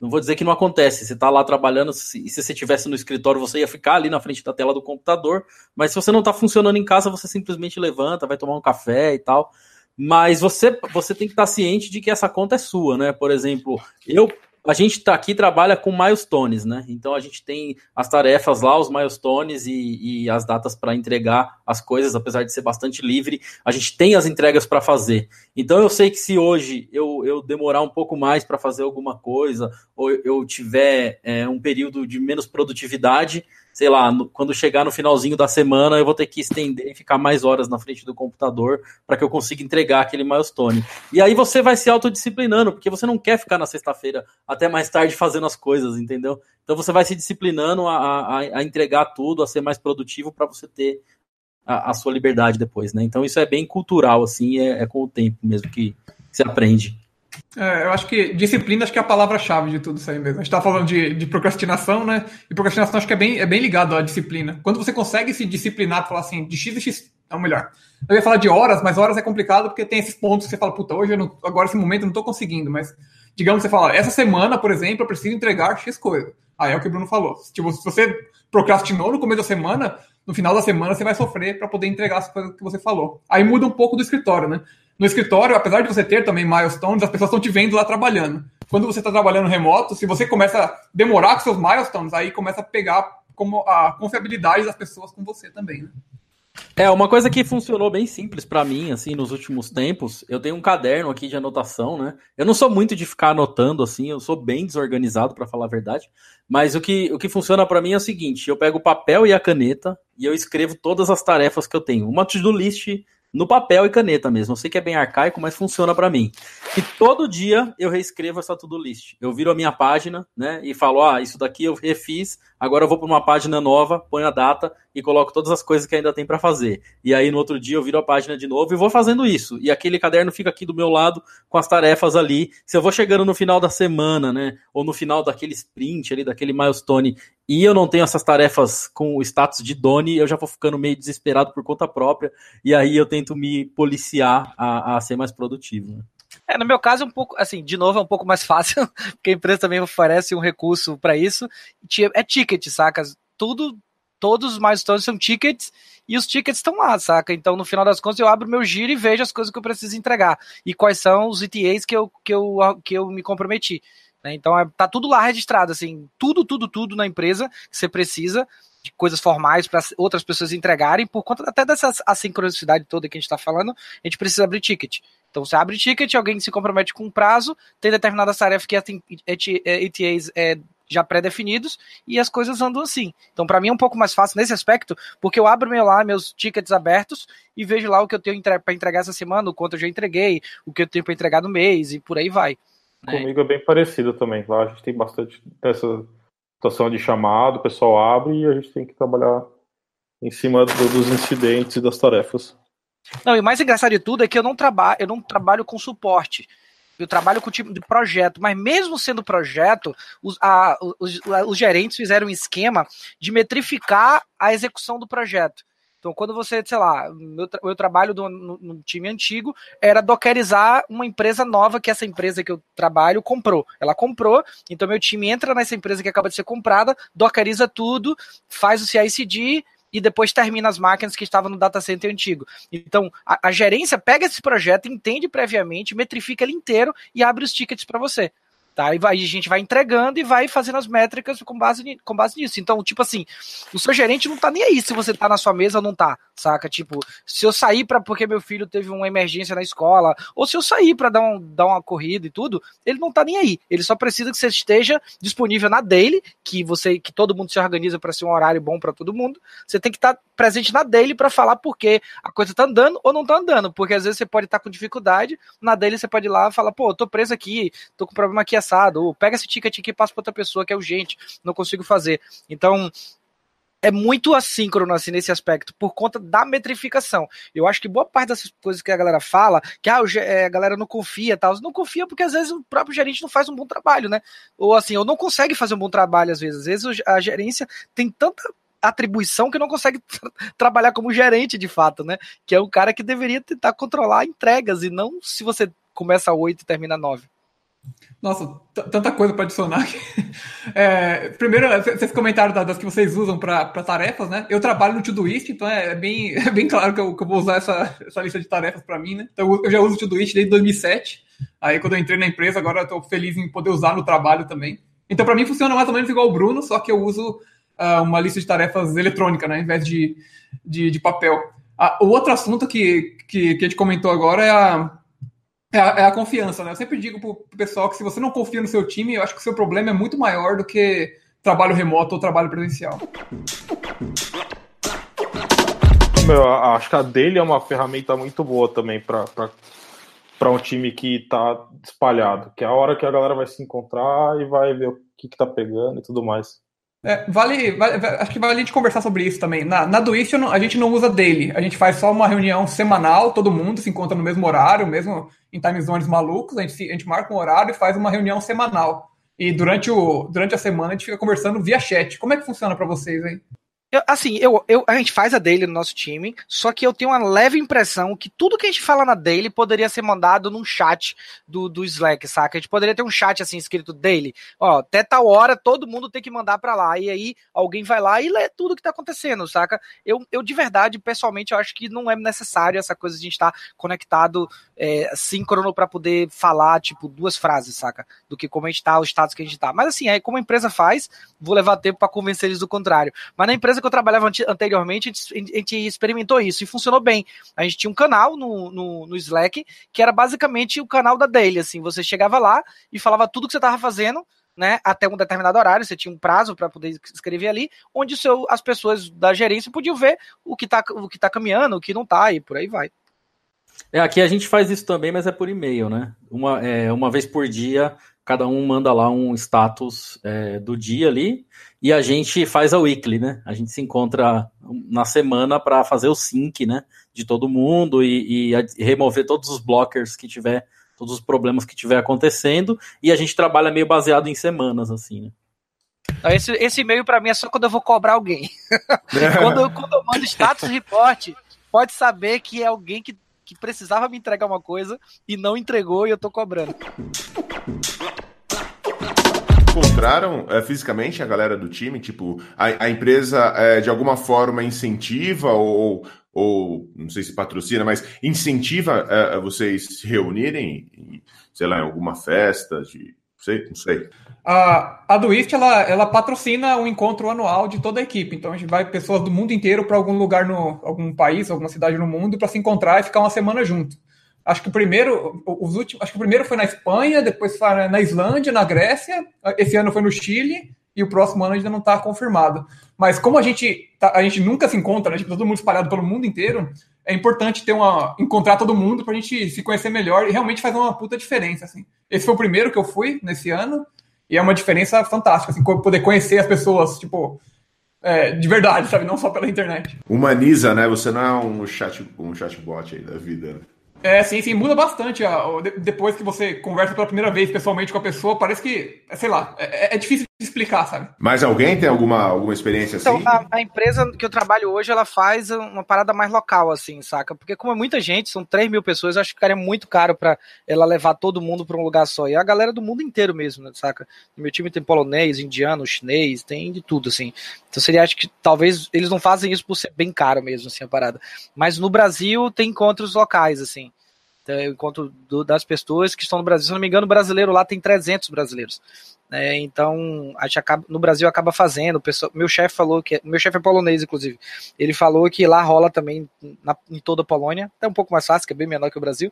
Não vou dizer que não acontece. Você está lá trabalhando, e se, se você estivesse no escritório, você ia ficar ali na frente da tela do computador, mas se você não está funcionando em casa, você simplesmente levanta, vai tomar um café e tal. Mas você, você tem que estar ciente de que essa conta é sua, né? Por exemplo, eu... A gente tá aqui trabalha com milestones, né? Então a gente tem as tarefas lá, os milestones e, e as datas para entregar as coisas, apesar de ser bastante livre, a gente tem as entregas para fazer. Então eu sei que se hoje eu, eu demorar um pouco mais para fazer alguma coisa, ou eu tiver é, um período de menos produtividade, sei lá, no, quando chegar no finalzinho da semana, eu vou ter que estender e ficar mais horas na frente do computador para que eu consiga entregar aquele milestone. E aí você vai se autodisciplinando, porque você não quer ficar na sexta-feira até mais tarde fazendo as coisas, entendeu? Então você vai se disciplinando a, a, a entregar tudo, a ser mais produtivo para você ter a, a sua liberdade depois, né? Então isso é bem cultural, assim, é, é com o tempo mesmo que você aprende. É, eu acho que disciplina acho que é a palavra-chave de tudo isso aí mesmo. A gente tá falando de, de procrastinação, né? E procrastinação acho que é bem, é bem ligado à disciplina. Quando você consegue se disciplinar, falar assim, de X e X é o melhor. Eu ia falar de horas, mas horas é complicado porque tem esses pontos que você fala, puta, hoje eu não, agora esse momento eu não tô conseguindo, mas digamos que você fala, essa semana, por exemplo, eu preciso entregar X coisa. Aí é o que o Bruno falou. Tipo, se você procrastinou no começo da semana, no final da semana você vai sofrer para poder entregar as coisas que você falou. Aí muda um pouco do escritório, né? No escritório, apesar de você ter também milestones, as pessoas estão te vendo lá trabalhando. Quando você está trabalhando remoto, se você começa a demorar com seus milestones, aí começa a pegar como a confiabilidade das pessoas com você também, né? É, uma coisa que funcionou bem simples pra mim, assim, nos últimos tempos, eu tenho um caderno aqui de anotação, né? Eu não sou muito de ficar anotando, assim, eu sou bem desorganizado, pra falar a verdade, mas o que, o que funciona pra mim é o seguinte, eu pego o papel e a caneta e eu escrevo todas as tarefas que eu tenho. Uma to-do list no papel e caneta mesmo. Eu sei que é bem arcaico, mas funciona pra mim. E todo dia eu reescrevo essa to-do list. Eu viro a minha página, né, e falo, ah, isso daqui eu refiz, agora eu vou para uma página nova, ponho a data e coloco todas as coisas que ainda tem para fazer. E aí no outro dia eu viro a página de novo e vou fazendo isso. E aquele caderno fica aqui do meu lado com as tarefas ali. Se eu vou chegando no final da semana, né, ou no final daquele sprint ali, daquele milestone, e eu não tenho essas tarefas com o status de Doni, eu já vou ficando meio desesperado por conta própria, e aí eu tento me policiar a, a ser mais produtivo, né? É, no meu caso é um pouco, assim, de novo é um pouco mais fácil, porque a empresa também oferece um recurso para isso, é ticket, saca? Tudo, todos os milestones são tickets, e os tickets estão lá, saca? Então, no final das contas, eu abro meu giro e vejo as coisas que eu preciso entregar, e quais são os E T As que eu, que eu, que eu me comprometi. Né? Então, é, tá tudo lá registrado, assim, tudo, tudo, tudo na empresa que você precisa, de coisas formais para outras pessoas entregarem, por conta até dessa assincronicidade toda que a gente está falando, a gente precisa abrir ticket. Então você abre ticket, alguém se compromete com um prazo, tem determinadas tarefas que tem E T As é, já pré-definidos e as coisas andam assim. Então para mim é um pouco mais fácil nesse aspecto, porque eu abro meu lá, meus tickets abertos e vejo lá o que eu tenho para entregar essa semana, o quanto eu já entreguei, o que eu tenho para entregar no mês e por aí vai. Comigo é, é bem parecido também. Lá a gente tem bastante dessa situação de chamado, o pessoal abre e a gente tem que trabalhar em cima do, dos incidentes e das tarefas. Não, e o mais engraçado de tudo é que eu não trabalho, eu não trabalho com suporte. Eu trabalho com tipo de projeto, mas mesmo sendo projeto, os, a, os, os gerentes fizeram um esquema de metrificar a execução do projeto. Então, quando você, sei lá, meu, meu trabalho do, no, no time antigo era dockerizar uma empresa nova que essa empresa que eu trabalho comprou. Ela comprou, então meu time entra nessa empresa que acaba de ser comprada, dockeriza tudo, faz o C I C D e depois termina as máquinas que estavam no data center antigo. Então, a, a gerência pega esse projeto, entende previamente, metrifica ele inteiro e abre os tickets para você. Tá? E vai, a gente vai entregando e vai fazendo as métricas com base, com base nisso. Então, tipo assim, o seu gerente não tá nem aí se você tá na sua mesa ou não tá, saca? Tipo, se eu sair pra, porque meu filho teve uma emergência na escola, ou se eu sair pra dar, um, dar uma corrida e tudo, ele não tá nem aí. Ele só precisa que você esteja disponível na daily, que você, que todo mundo se organiza pra ser um horário bom pra todo mundo. Você tem que estar tá presente na daily pra falar porque a coisa tá andando ou não tá andando, porque às vezes você pode estar tá com dificuldade, na daily você pode ir lá e falar, pô, eu tô preso aqui, tô com problema aqui assado, ou pega esse ticket aqui e passa para outra pessoa que é urgente, não consigo fazer. Então, é muito assíncrono assim, nesse aspecto, por conta da metrificação. Eu acho que boa parte dessas coisas que a galera fala, que ah, a galera não confia, tal, não confia porque às vezes o próprio gerente não faz um bom trabalho, né? Ou assim, ou não consegue fazer um bom trabalho às vezes. Às vezes a gerência tem tanta atribuição que não consegue tra- trabalhar como gerente de fato, né? Que é o cara que deveria tentar controlar entregas e não se você começa a oito e termina a nove. Nossa, t- tanta coisa para adicionar aqui. É, primeiro, vocês comentaram das que vocês usam para tarefas, né? Eu trabalho no Todoist, então é bem, é bem claro que eu, que eu vou usar essa, essa lista de tarefas para mim, né? Então eu já uso o Todoist desde dois mil e sete. Aí quando eu entrei na empresa, agora eu estou feliz em poder usar no trabalho também. Então para mim funciona mais ou menos igual o Bruno, só que eu uso uh, uma lista de tarefas eletrônica, né? Ao invés de, de, de papel. Uh, o outro assunto que, que, que a gente comentou agora é a É a, é a confiança, né? Eu sempre digo pro pessoal que se você não confia no seu time, eu acho que o seu problema é muito maior do que trabalho remoto ou trabalho presencial. Meu, acho que a dele é uma ferramenta muito boa também para um time que tá espalhado, que é a hora que a galera vai se encontrar e vai ver o que, que tá pegando e tudo mais. É, vale, vale, acho que vale a gente conversar sobre isso também. Na, na Doist a gente não usa daily, a gente faz só uma reunião semanal, todo mundo se encontra no mesmo horário, mesmo em time zones malucos, a gente, a gente marca um horário e faz uma reunião semanal. E durante, o, durante a semana a gente fica conversando via chat. Como é que funciona para vocês aí? Eu, assim, eu, eu, a gente faz a daily no nosso time, só que eu tenho uma leve impressão que tudo que a gente fala na daily poderia ser mandado num chat do, do Slack, saca? A gente poderia ter um chat assim escrito daily, ó, até tal hora todo mundo tem que mandar pra lá, e aí alguém vai lá e lê tudo que tá acontecendo, saca? Eu, eu de verdade, pessoalmente, eu acho que não é necessário essa coisa de a gente estar tá conectado é, síncrono pra poder falar, tipo, duas frases, saca? Do que como a gente tá, o status que a gente tá. Mas assim, aí como a empresa faz, vou levar tempo pra convencer eles do contrário. Mas na empresa que eu trabalhava anteriormente, a gente, a gente experimentou isso e funcionou bem. A gente tinha um canal no, no, no Slack, que era basicamente o canal da Daily, assim, você chegava lá e falava tudo que você estava fazendo, né, até um determinado horário, você tinha um prazo para poder escrever ali, onde o seu, as pessoas da gerência podiam ver o que está o que tá caminhando, o que não está, e por aí vai. É, aqui a gente faz isso também, mas é por e-mail, né? Uma, é, uma vez por dia, cada um manda lá um status é, do dia ali, e a gente faz a weekly, né? A gente se encontra na semana para fazer o sync, né? De todo mundo e, e remover todos os blockers que tiver, todos os problemas que tiver acontecendo, e a gente trabalha meio baseado em semanas, assim, né? Esse, esse e-mail para mim é só quando eu vou cobrar alguém. quando, eu, quando eu mando status report, pode saber que é alguém que que precisava me entregar uma coisa e não entregou e eu tô cobrando. Encontraram é, fisicamente a galera do time? Tipo, a, a empresa é, de alguma forma incentiva ou, ou, não sei se patrocina, mas incentiva é, vocês se reunirem, em, sei lá, em alguma festa de... Sei, não sei. A, a Doist, ela, ela patrocina um encontro anual de toda a equipe. Então a gente vai pessoas do mundo inteiro para algum lugar, no algum país, alguma cidade no mundo, para se encontrar e ficar uma semana junto. Acho que o primeiro, os últimos, acho que o primeiro foi na Espanha, depois foi na Islândia, na Grécia. Esse ano foi no Chile e o próximo ano ainda não está confirmado. Mas como a gente, tá, a gente nunca se encontra, né, tipo, todo mundo espalhado pelo mundo inteiro, é importante ter uma, encontrar todo mundo para a gente se conhecer melhor e realmente faz uma puta diferença, assim. Esse foi o primeiro que eu fui nesse ano e é uma diferença fantástica, assim, poder conhecer as pessoas, tipo, é, de verdade, sabe? Não só pela internet. Humaniza, né? Você não é um, chat, um chatbot aí da vida, né? É, sim, sim, muda bastante. Ó, depois que você conversa pela primeira vez pessoalmente com a pessoa, parece que, sei lá, é, é difícil de explicar, sabe? Mas alguém tem alguma, alguma experiência assim? Então, a, a empresa que eu trabalho hoje, ela faz uma parada mais local, assim, saca? Porque como é muita gente, são três mil pessoas, eu acho que ficaria muito caro pra ela levar todo mundo pra um lugar só. E a galera do mundo inteiro mesmo, né, saca? Meu time tem polonês, indiano, chinês, tem de tudo, assim. Então seria, acho que talvez eles não fazem isso por ser bem caro mesmo, assim, a parada. Mas no Brasil tem encontros locais, assim. Então, eu encontro do, das pessoas que estão no Brasil. Se não me engano, o brasileiro lá tem trezentos brasileiros. É, então, a gente acaba, no Brasil acaba fazendo. Pessoa, meu chefe falou que. Meu chefe é polonês, inclusive. Ele falou que lá rola também na, em toda a Polônia. É um pouco mais fácil, que é bem menor que o Brasil.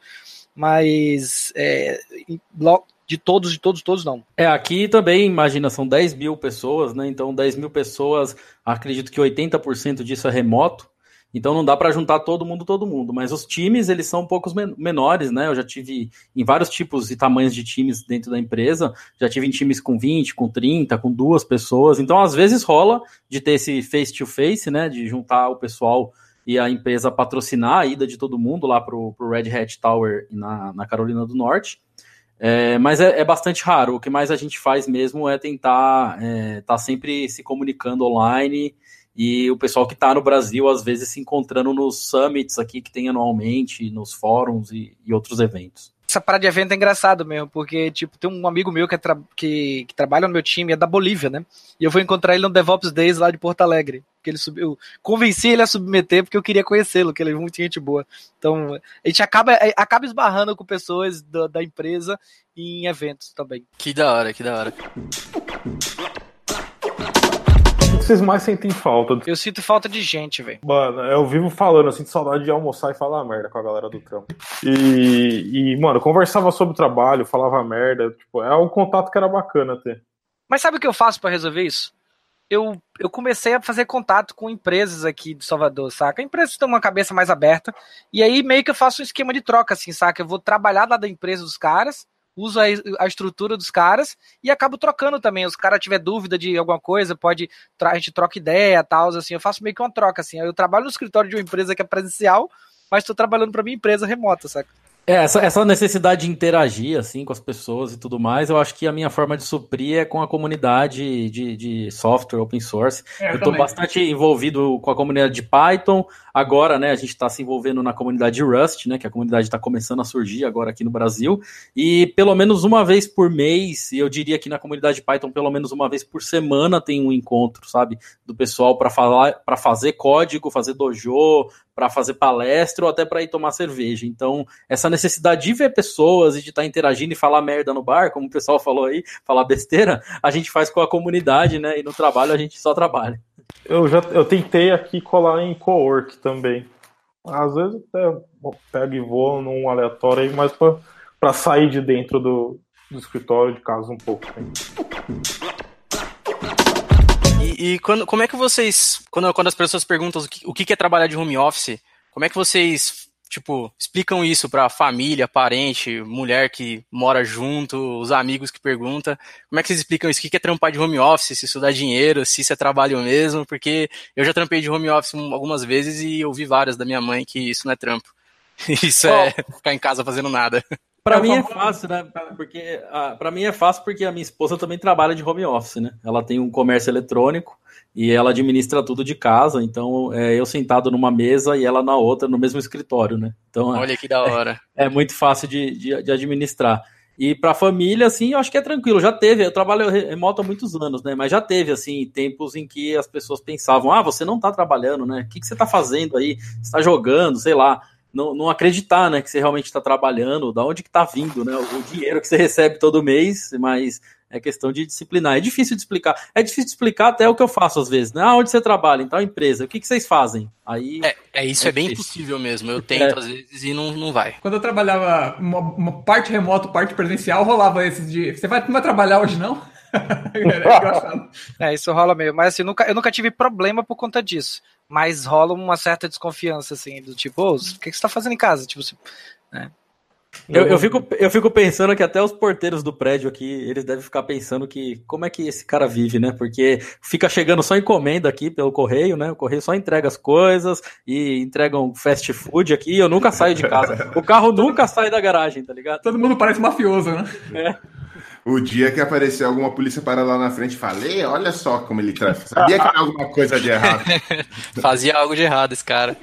Mas é, de todos, de todos, todos não. É, aqui também, imagina, são dez mil pessoas, né? Então, dez mil pessoas, acredito que oitenta por cento disso é remoto. Então não dá para juntar todo mundo, todo mundo, mas os times, eles são um pouco menores, né? Eu já tive em vários tipos e tamanhos de times dentro da empresa, já tive em times com vinte, com trinta, com duas pessoas, então às vezes rola de ter esse face-to-face, né? De juntar o pessoal e a empresa patrocinar a ida de todo mundo lá pro, pro Red Hat Tower na, na Carolina do Norte, é, mas é, é bastante raro. O que mais a gente faz mesmo é tentar é, tá sempre se comunicando online. E o pessoal que está no Brasil, às vezes, se encontrando nos summits aqui que tem anualmente, nos fóruns e, e outros eventos. essa parada de evento é engraçado mesmo, porque, tipo, tem um amigo meu que, é tra- que, que trabalha no meu time, é da Bolívia, né? E eu vou encontrar ele no DevOps Days lá de Porto Alegre. Que ele subiu, eu convenci ele a submeter porque eu queria conhecê-lo, que ele é muito gente boa. Então, a gente acaba, acaba esbarrando com pessoas da, da empresa e em eventos também. Que da hora, que da hora. O que vocês mais sentem falta? Eu sinto falta de gente, velho. Mano, eu vivo falando, eu sinto saudade de almoçar e falar merda com a galera do trampo. E, e mano, eu conversava sobre o trabalho, falava merda. Tipo, é um contato que era bacana ter. Mas sabe o que eu faço pra resolver isso? Eu, eu comecei a fazer contato com empresas aqui de Salvador, saca? Empresas têm uma cabeça mais aberta, e aí meio que eu faço um esquema de troca, assim, saca? Eu vou trabalhar lá da empresa dos caras, uso a, a estrutura dos caras, e acabo trocando também. Os caras tiver dúvida de alguma coisa, pode, a gente troca ideia e tal, assim, eu faço meio que uma troca, assim. Eu trabalho no escritório de uma empresa que é presencial, mas estou trabalhando para minha empresa remota, saca? É, essa, essa necessidade de interagir, assim, com as pessoas e tudo mais, eu acho que a minha forma de suprir é com a comunidade de, de software open source. É, eu eu estou bastante envolvido com a comunidade de Python. Agora, né, a gente está se envolvendo na comunidade de Rust, né, que a comunidade está começando a surgir agora aqui no Brasil. E pelo menos uma vez por mês, e eu diria que na comunidade de Python, pelo menos uma vez por semana tem um encontro, sabe, do pessoal para falar, para fazer código, fazer dojo, para fazer palestra ou até para ir tomar cerveja. Então, essa necessidade de ver pessoas e de estar tá interagindo e falar merda no bar, como o pessoal falou aí, falar besteira, a gente faz com a comunidade, né? E no trabalho a gente só trabalha. Eu já eu tentei aqui colar em cowork também. Às vezes até pego e vou num aleatório aí, mas pra, pra sair de dentro do, do escritório de casa um pouco. Né? E, e quando, como é que vocês, quando, quando as pessoas perguntam o que, o que é trabalhar de home office, como é que vocês, tipo, explicam isso pra família, parente, mulher que mora junto, os amigos que perguntam? Como é que vocês explicam isso? O que é trampar de home office? Se isso dá dinheiro, se isso é trabalho mesmo? Porque eu já trampei de home office algumas vezes e ouvi várias da minha mãe que isso não é trampo. Isso oh. é ficar em casa fazendo nada. Pra mim é fácil, né? Porque ah, para mim é fácil porque a minha esposa também trabalha de home office, né? Ela tem um comércio eletrônico e ela administra tudo de casa. Então é eu sentado numa mesa e ela na outra no mesmo escritório, né? Então olha que da hora. É, é muito fácil de, de, de administrar. E para a família, assim, eu acho que é tranquilo. Já teve, eu trabalho remoto há muitos anos, né? Mas já teve, assim, tempos em que as pessoas pensavam: ah, você não tá trabalhando, né? O que, que você tá fazendo aí? Você tá jogando, sei lá. Não, não acreditar, né, que você realmente está trabalhando, da onde que está vindo, né, o dinheiro que você recebe todo mês, mas é questão de disciplinar. É difícil de explicar. É difícil de explicar até o que eu faço às vezes, né? Ah, onde você trabalha? Em tal empresa. O que, que vocês fazem? Aí é, é isso é, é bem impossível mesmo. Eu tento é. às vezes e não, não vai. Quando eu trabalhava uma, uma parte remoto, parte presencial, rolava esses de você vai, não vai trabalhar hoje não? É, isso rola meio. Mas assim, nunca, eu nunca tive problema por conta disso. Mas rola uma certa desconfiança, assim, do tipo, oh, o que, que você tá fazendo em casa? Tipo assim, né? Eu, eu, fico, eu fico pensando que até os porteiros do prédio aqui, eles devem ficar pensando que como é que esse cara vive, né? Porque fica chegando só encomenda aqui pelo correio, né? O correio só entrega as coisas e entregam fast food aqui. Eu nunca saio de casa. O carro nunca sai da garagem, tá ligado? Todo mundo parece mafioso, né? É. O dia que aparecer alguma polícia para lá na frente, falei, olha só como ele traz. Sabia que era alguma coisa de errado. Fazia algo de errado esse cara.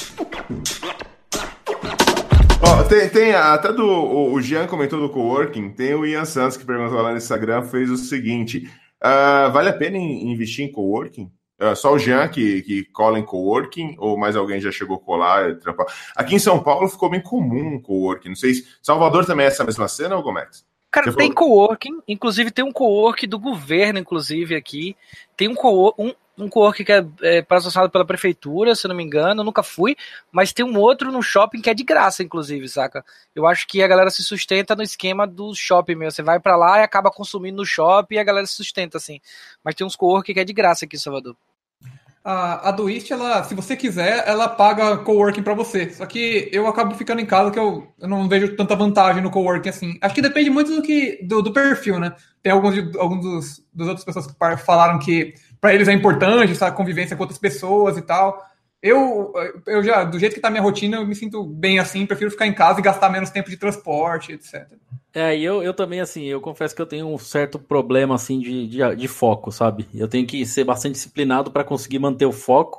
Ó, tem, tem até do. O Jean comentou do coworking, tem o Ian Santos que perguntou lá no Instagram, fez o seguinte: uh, vale a pena investir em coworking? Uh, só o Jean que, que cola em coworking, ou mais alguém já chegou a colar? Trampar? Aqui em São Paulo ficou bem comum o coworking. Não sei se. Salvador também é essa mesma cena, ou Gomex? Cara, Você tem falou... coworking, inclusive tem um coworking do governo, inclusive, aqui. Tem um coworking, um, um coworking que é, é patrocinado pela prefeitura, se eu não me engano, eu nunca fui, mas tem um outro no shopping que é de graça, inclusive, saca? Eu acho que a galera se sustenta no esquema do shopping mesmo. Você vai pra lá e acaba consumindo no shopping e a galera se sustenta, assim. Mas tem uns coworking que é de graça aqui em Salvador. A, a Doist, ela, se você quiser, ela paga coworking pra você. Só que eu acabo ficando em casa que eu, eu não vejo tanta vantagem no coworking assim. Acho que depende muito do, que, do, do perfil, né? Tem alguns, de, alguns dos, dos outras pessoas que falaram que pra eles é importante essa convivência com outras pessoas e tal. Eu, eu já, do jeito que tá a minha rotina, eu me sinto bem assim, prefiro ficar em casa e gastar menos tempo de transporte, etcétera. É, e eu, eu também, assim, eu confesso que eu tenho um certo problema, assim, de, de, de foco, sabe? Eu tenho que ser bastante disciplinado para conseguir manter o foco,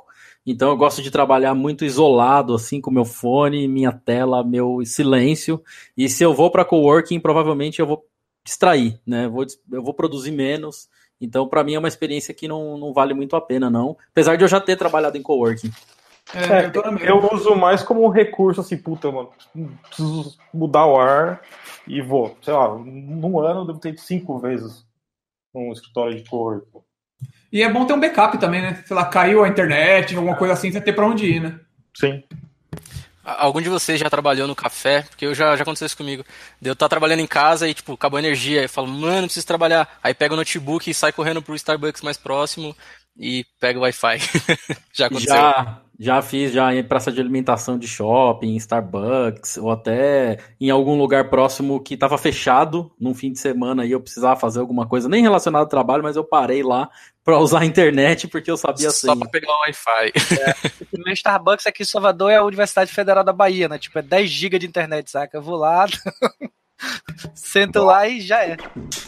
Então eu gosto de trabalhar muito isolado, assim, com meu fone, minha tela, meu silêncio. E se eu vou para coworking, provavelmente eu vou distrair, né? Eu vou, eu vou produzir menos. Então, para mim, é uma experiência que não, não vale muito a pena, não. Apesar de eu já ter trabalhado em coworking. É, eu, eu uso mais como um recurso, assim, puta, mano, preciso mudar o ar e vou. Sei lá, num ano eu devo ter ido cinco vezes num escritório de coworking. E é bom ter um backup também, né? Sei lá, caiu a internet, alguma coisa assim, você ter pra onde ir, né? Sim. Algum de vocês já trabalhou no café? Porque eu já, já aconteceu isso comigo. De eu estar trabalhando em casa e, tipo, acabou a energia. Eu falo, mano, preciso trabalhar. Aí pega o notebook e sai correndo pro Starbucks mais próximo e pega o Wi-Fi. Já aconteceu? Já, já fiz, já em praça de alimentação de shopping, Starbucks, ou até em algum lugar próximo que estava fechado num fim de semana e eu precisava fazer alguma coisa, nem relacionada ao trabalho, mas eu parei lá para usar a internet porque eu sabia Só assim. para pegar o Wi-Fi. É, o meu Starbucks aqui em Salvador é a Universidade Federal da Bahia, né? Tipo, é dez gigas de internet, saca? Eu vou lá, sento lá e já é.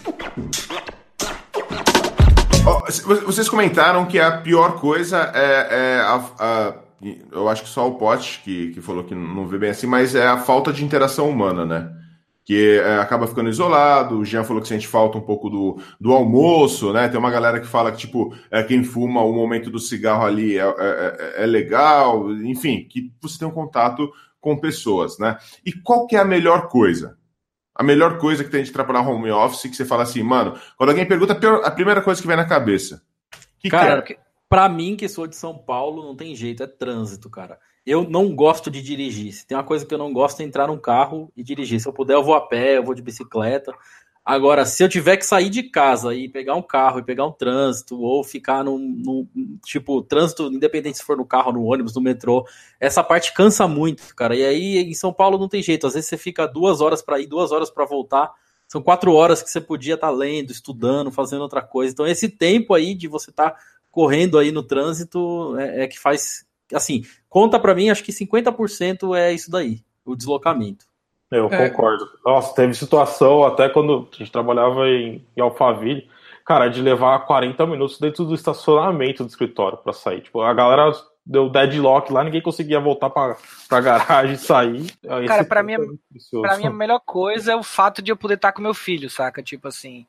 Oh, vocês comentaram que a pior coisa é, é a, a, eu acho que só o Pote que, que falou que não vê bem assim, mas é a falta de interação humana, né? Que é, acaba ficando isolado. O Jean falou que sente falta um pouco do, do almoço, né? Tem uma galera que fala que, tipo, é, quem fuma o momento do cigarro ali é, é, é legal, enfim, que você tem um contato com pessoas, né? E qual que é a melhor coisa? A melhor coisa que tem de trabalhar home office, que você fala assim, mano, quando alguém pergunta, a, pior, a primeira coisa que vem na cabeça. Que cara, que é? Pra mim, que sou de São Paulo, não tem jeito, é trânsito, cara. Eu não gosto de dirigir. Se tem uma coisa que eu não gosto é entrar num carro e dirigir. Se eu puder, eu vou a pé, eu vou de bicicleta. Agora, se eu tiver que sair de casa e pegar um carro e pegar um trânsito, ou ficar num, num tipo, trânsito, independente se for no carro, no ônibus, no metrô, essa parte cansa muito, cara. E aí, em São Paulo não tem jeito. Às vezes você fica duas horas para ir, duas horas para voltar. São quatro horas que você podia estar lendo, estudando, fazendo outra coisa. Então, esse tempo aí de você estar correndo aí no trânsito é, é que faz, assim, conta para mim, acho que cinquenta por cento é isso daí, o deslocamento. Eu é. concordo. Nossa, teve situação até quando a gente trabalhava em, em Alphaville, cara, de levar quarenta minutos dentro do estacionamento do escritório pra sair. Tipo, a galera deu deadlock lá, ninguém conseguia voltar pra, pra garagem e sair. Cara, pra mim, é pra mim a melhor coisa é o fato de eu poder estar com meu filho, saca? Tipo assim,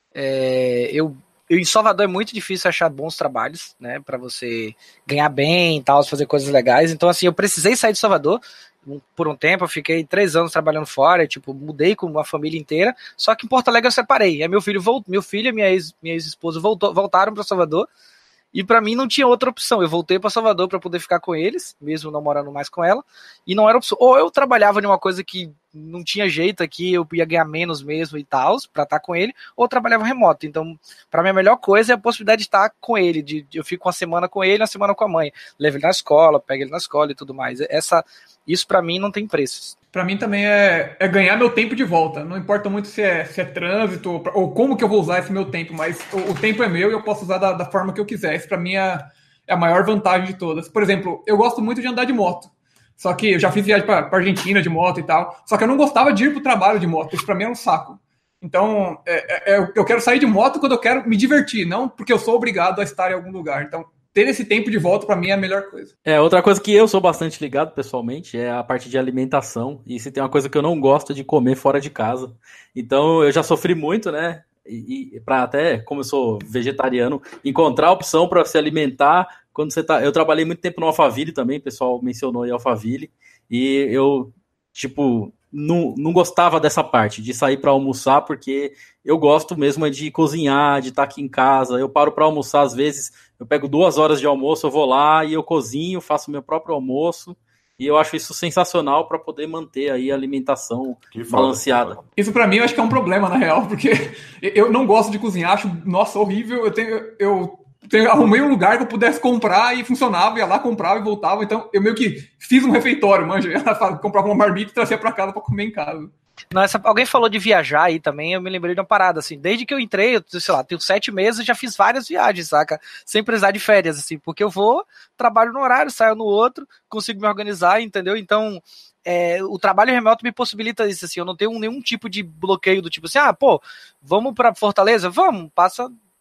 é, eu, eu em Salvador é muito difícil achar bons trabalhos, né, pra você ganhar bem e tal, fazer coisas legais. Então, assim, eu precisei sair de Salvador por um tempo, eu fiquei três anos trabalhando fora, e, tipo, mudei com a família inteira, só que em Porto Alegre eu separei, aí meu filho voltou, meu filho e minha ex, minha ex-esposa voltou, voltaram para Salvador, e para mim não tinha outra opção, eu voltei para Salvador para poder ficar com eles, mesmo não morando mais com ela, e não era opção, ou eu trabalhava em uma coisa que não tinha jeito aqui, eu ia ganhar menos mesmo e tal, para estar com ele, ou eu trabalhava remoto. Então, para mim a melhor coisa é a possibilidade de estar com ele, de, de eu fico uma semana com ele, uma semana com a mãe, levo ele na escola, pego ele na escola e tudo mais. Essa, isso para mim não tem preços. Para mim também é, é ganhar meu tempo de volta. Não importa muito se é, se é trânsito ou, ou como que eu vou usar esse meu tempo, mas o, o tempo é meu e eu posso usar da, da forma que eu quiser. Isso para mim é, é a maior vantagem de todas. Por exemplo, eu gosto muito de andar de moto. Só que eu já fiz viagem para Argentina de moto e tal. Só que eu não gostava de ir pro trabalho de moto. Isso para mim era um saco. Então, é, é, eu quero sair de moto quando eu quero me divertir, não porque eu sou obrigado a estar em algum lugar. Então, ter esse tempo de volta, pra mim, é a melhor coisa. É, outra coisa que eu sou bastante ligado, pessoalmente, é a parte de alimentação. E se tem uma coisa que eu não gosto de comer fora de casa. Então, eu já sofri muito, né? E, e para até, como eu sou vegetariano, encontrar opção para se alimentar quando você tá... Eu trabalhei muito tempo no Alphaville também, o pessoal mencionou aí Alphaville. E eu, tipo... Não, não gostava dessa parte, de sair para almoçar, porque eu gosto mesmo de cozinhar, de estar aqui em casa. Eu paro para almoçar, às vezes, eu pego duas horas de almoço, eu vou lá e eu cozinho, faço meu próprio almoço, e eu acho isso sensacional para poder manter aí a alimentação que balanceada. Foda. Isso para mim eu acho que é um problema, na real, porque eu não gosto de cozinhar, acho, nossa, horrível. Eu tenho... Eu... Eu arrumei um lugar que eu pudesse comprar e funcionava, ia lá, comprava e voltava. Então, eu meio que fiz um refeitório, manja. Eu comprava uma marmita e trazia pra casa pra comer em casa. Não, essa, alguém falou de viajar aí também, eu me lembrei de uma parada, assim, desde que eu entrei, eu, sei lá, tenho sete meses e já fiz várias viagens, saca? Sem precisar de férias, assim, porque eu vou, trabalho no horário, saio no outro, consigo me organizar, entendeu? Então, é, o trabalho remoto me possibilita isso, assim, eu não tenho nenhum tipo de bloqueio do tipo assim, ah, pô, vamos pra Fortaleza? Vamos, passa...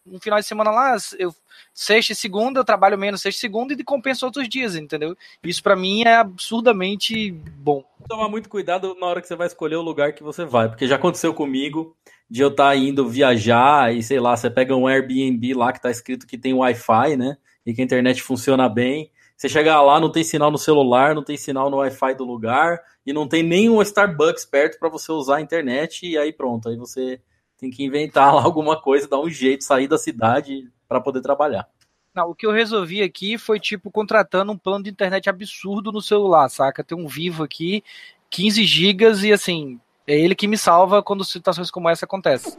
um final de semana lá, eu, sexta e segunda, eu trabalho menos sexta e segunda e compenso outros dias, entendeu? Isso pra mim é absurdamente bom. Tomar muito cuidado na hora que você vai escolher o lugar que você vai, porque já aconteceu comigo de eu estar indo viajar e, sei lá, você pega um Airbnb lá que tá escrito que tem Wi-Fi, né, e que a internet funciona bem, você chega lá, não tem sinal no celular, não tem sinal no Wi-Fi do lugar, e não tem nem um Starbucks perto para você usar a internet, e aí pronto, aí você tem que inventar lá alguma coisa, dar um jeito, sair da cidade para poder trabalhar. Não, o que eu resolvi aqui foi, tipo, contratando um plano de internet absurdo no celular, saca? Tem um Vivo aqui, quinze gigas, e assim, é ele que me salva quando situações como essa acontecem.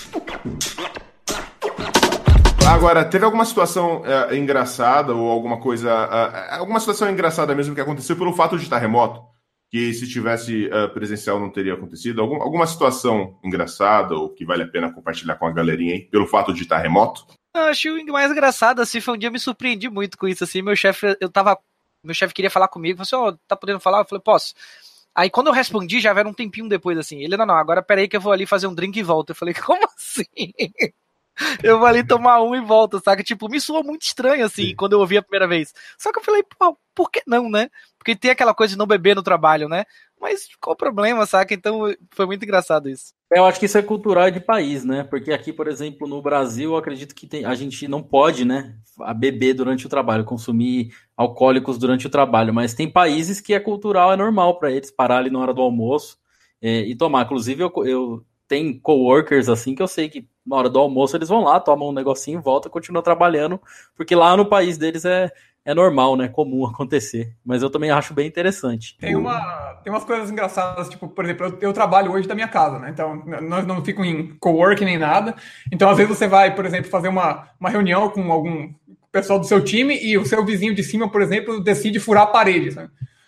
Agora, teve alguma situação é, engraçada ou alguma coisa... É, alguma situação engraçada mesmo que aconteceu pelo fato de estar remoto? Que se tivesse uh, presencial não teria acontecido? Algum, alguma situação engraçada ou que vale a pena compartilhar com a galerinha aí, pelo fato de estar remoto? Eu achei o mais engraçado, assim, foi um dia eu me surpreendi muito com isso, assim, meu chefe, eu tava, meu chefe queria falar comigo, falou assim, ó, oh, tá podendo falar? Eu falei, posso. Aí quando eu respondi, já era um tempinho depois, assim, ele, não, não, agora peraí que eu vou ali fazer um drink e volto. Eu falei, como assim? Eu vou ali tomar um e volto, saca? Tipo, me soou muito estranho, assim, Sim. quando eu ouvi a primeira vez. Só que eu falei, pô, por que não, né? Porque tem aquela coisa de não beber no trabalho, né? Mas qual o problema, saca? Então foi muito engraçado isso. Eu acho que isso é cultural de país, né? Porque aqui, por exemplo, no Brasil, eu acredito que tem, a gente não pode, né, beber durante o trabalho, consumir alcoólicos durante o trabalho, mas tem países que é cultural, é normal para eles parar ali na hora do almoço é, e tomar. Inclusive, eu, eu tenho coworkers assim que eu sei que na hora do almoço eles vão lá, tomam um negocinho, voltam e continuam trabalhando, porque lá no país deles é, é normal, né? Comum acontecer. Mas eu também acho bem interessante. Tem, uma, tem umas coisas engraçadas, tipo, por exemplo, eu, eu trabalho hoje da minha casa, né? Então, nós não fico em coworking nem nada. Então, às vezes você vai, por exemplo, fazer uma, uma reunião com algum pessoal do seu time e o seu vizinho de cima, por exemplo, decide furar a parede, sabe?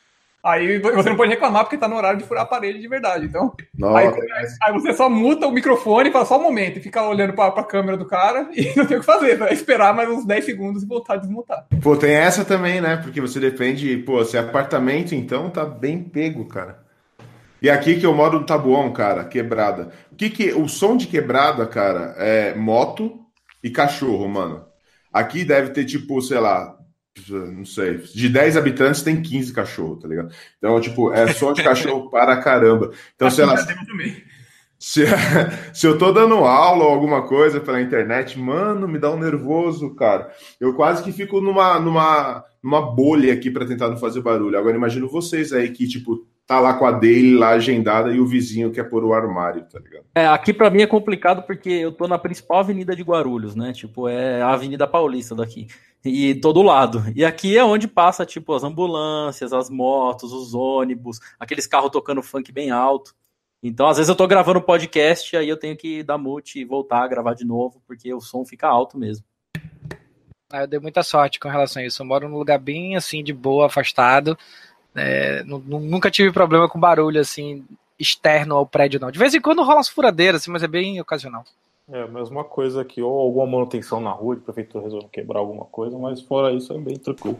Aí você não pode reclamar porque tá no horário de furar a parede de verdade. Então, aí, aí você só muta o microfone e fala só um momento e fica olhando pra, pra câmera do cara e não tem o que fazer. Vai esperar mais uns dez segundos e voltar a desmutar. Pô, tem essa também, né? Porque você depende... Pô, se é apartamento, então tá bem pego, cara. E aqui que eu moro no Tabuão, cara, quebrada. O que que... O som de quebrada, cara, é moto e cachorro, mano. Aqui deve ter, tipo, sei lá... não sei, de dez habitantes tem quinze cachorros, tá ligado? Então, tipo, é som de cachorro para caramba. Então, sei lá, se, se eu tô dando aula ou alguma coisa pela internet, mano, me dá um nervoso, cara. Eu quase que fico numa, numa, numa bolha aqui pra tentar não fazer barulho. Agora, imagino vocês aí que, tipo, tá lá com a daily lá agendada e o vizinho quer pôr o armário, tá ligado? É, aqui pra mim é complicado porque eu tô na principal avenida de Guarulhos, né? Tipo, é a Avenida Paulista daqui. E todo lado. E aqui é onde passa, tipo, as ambulâncias, as motos, os ônibus, aqueles carros tocando funk bem alto. Então, às vezes eu tô gravando podcast e aí eu tenho que dar mute e voltar a gravar de novo, porque o som fica alto mesmo. Ah, eu dei muita sorte com relação a isso. Eu moro num lugar bem, assim, de boa, afastado. É, nunca tive problema com barulho, assim, externo ao prédio, não. De vez em quando rola umas furadeiras, assim, mas é bem ocasional. É a mesma coisa aqui, ou alguma manutenção na rua, de prefeitura resolvendo quebrar alguma coisa, mas fora isso é bem tranquilo.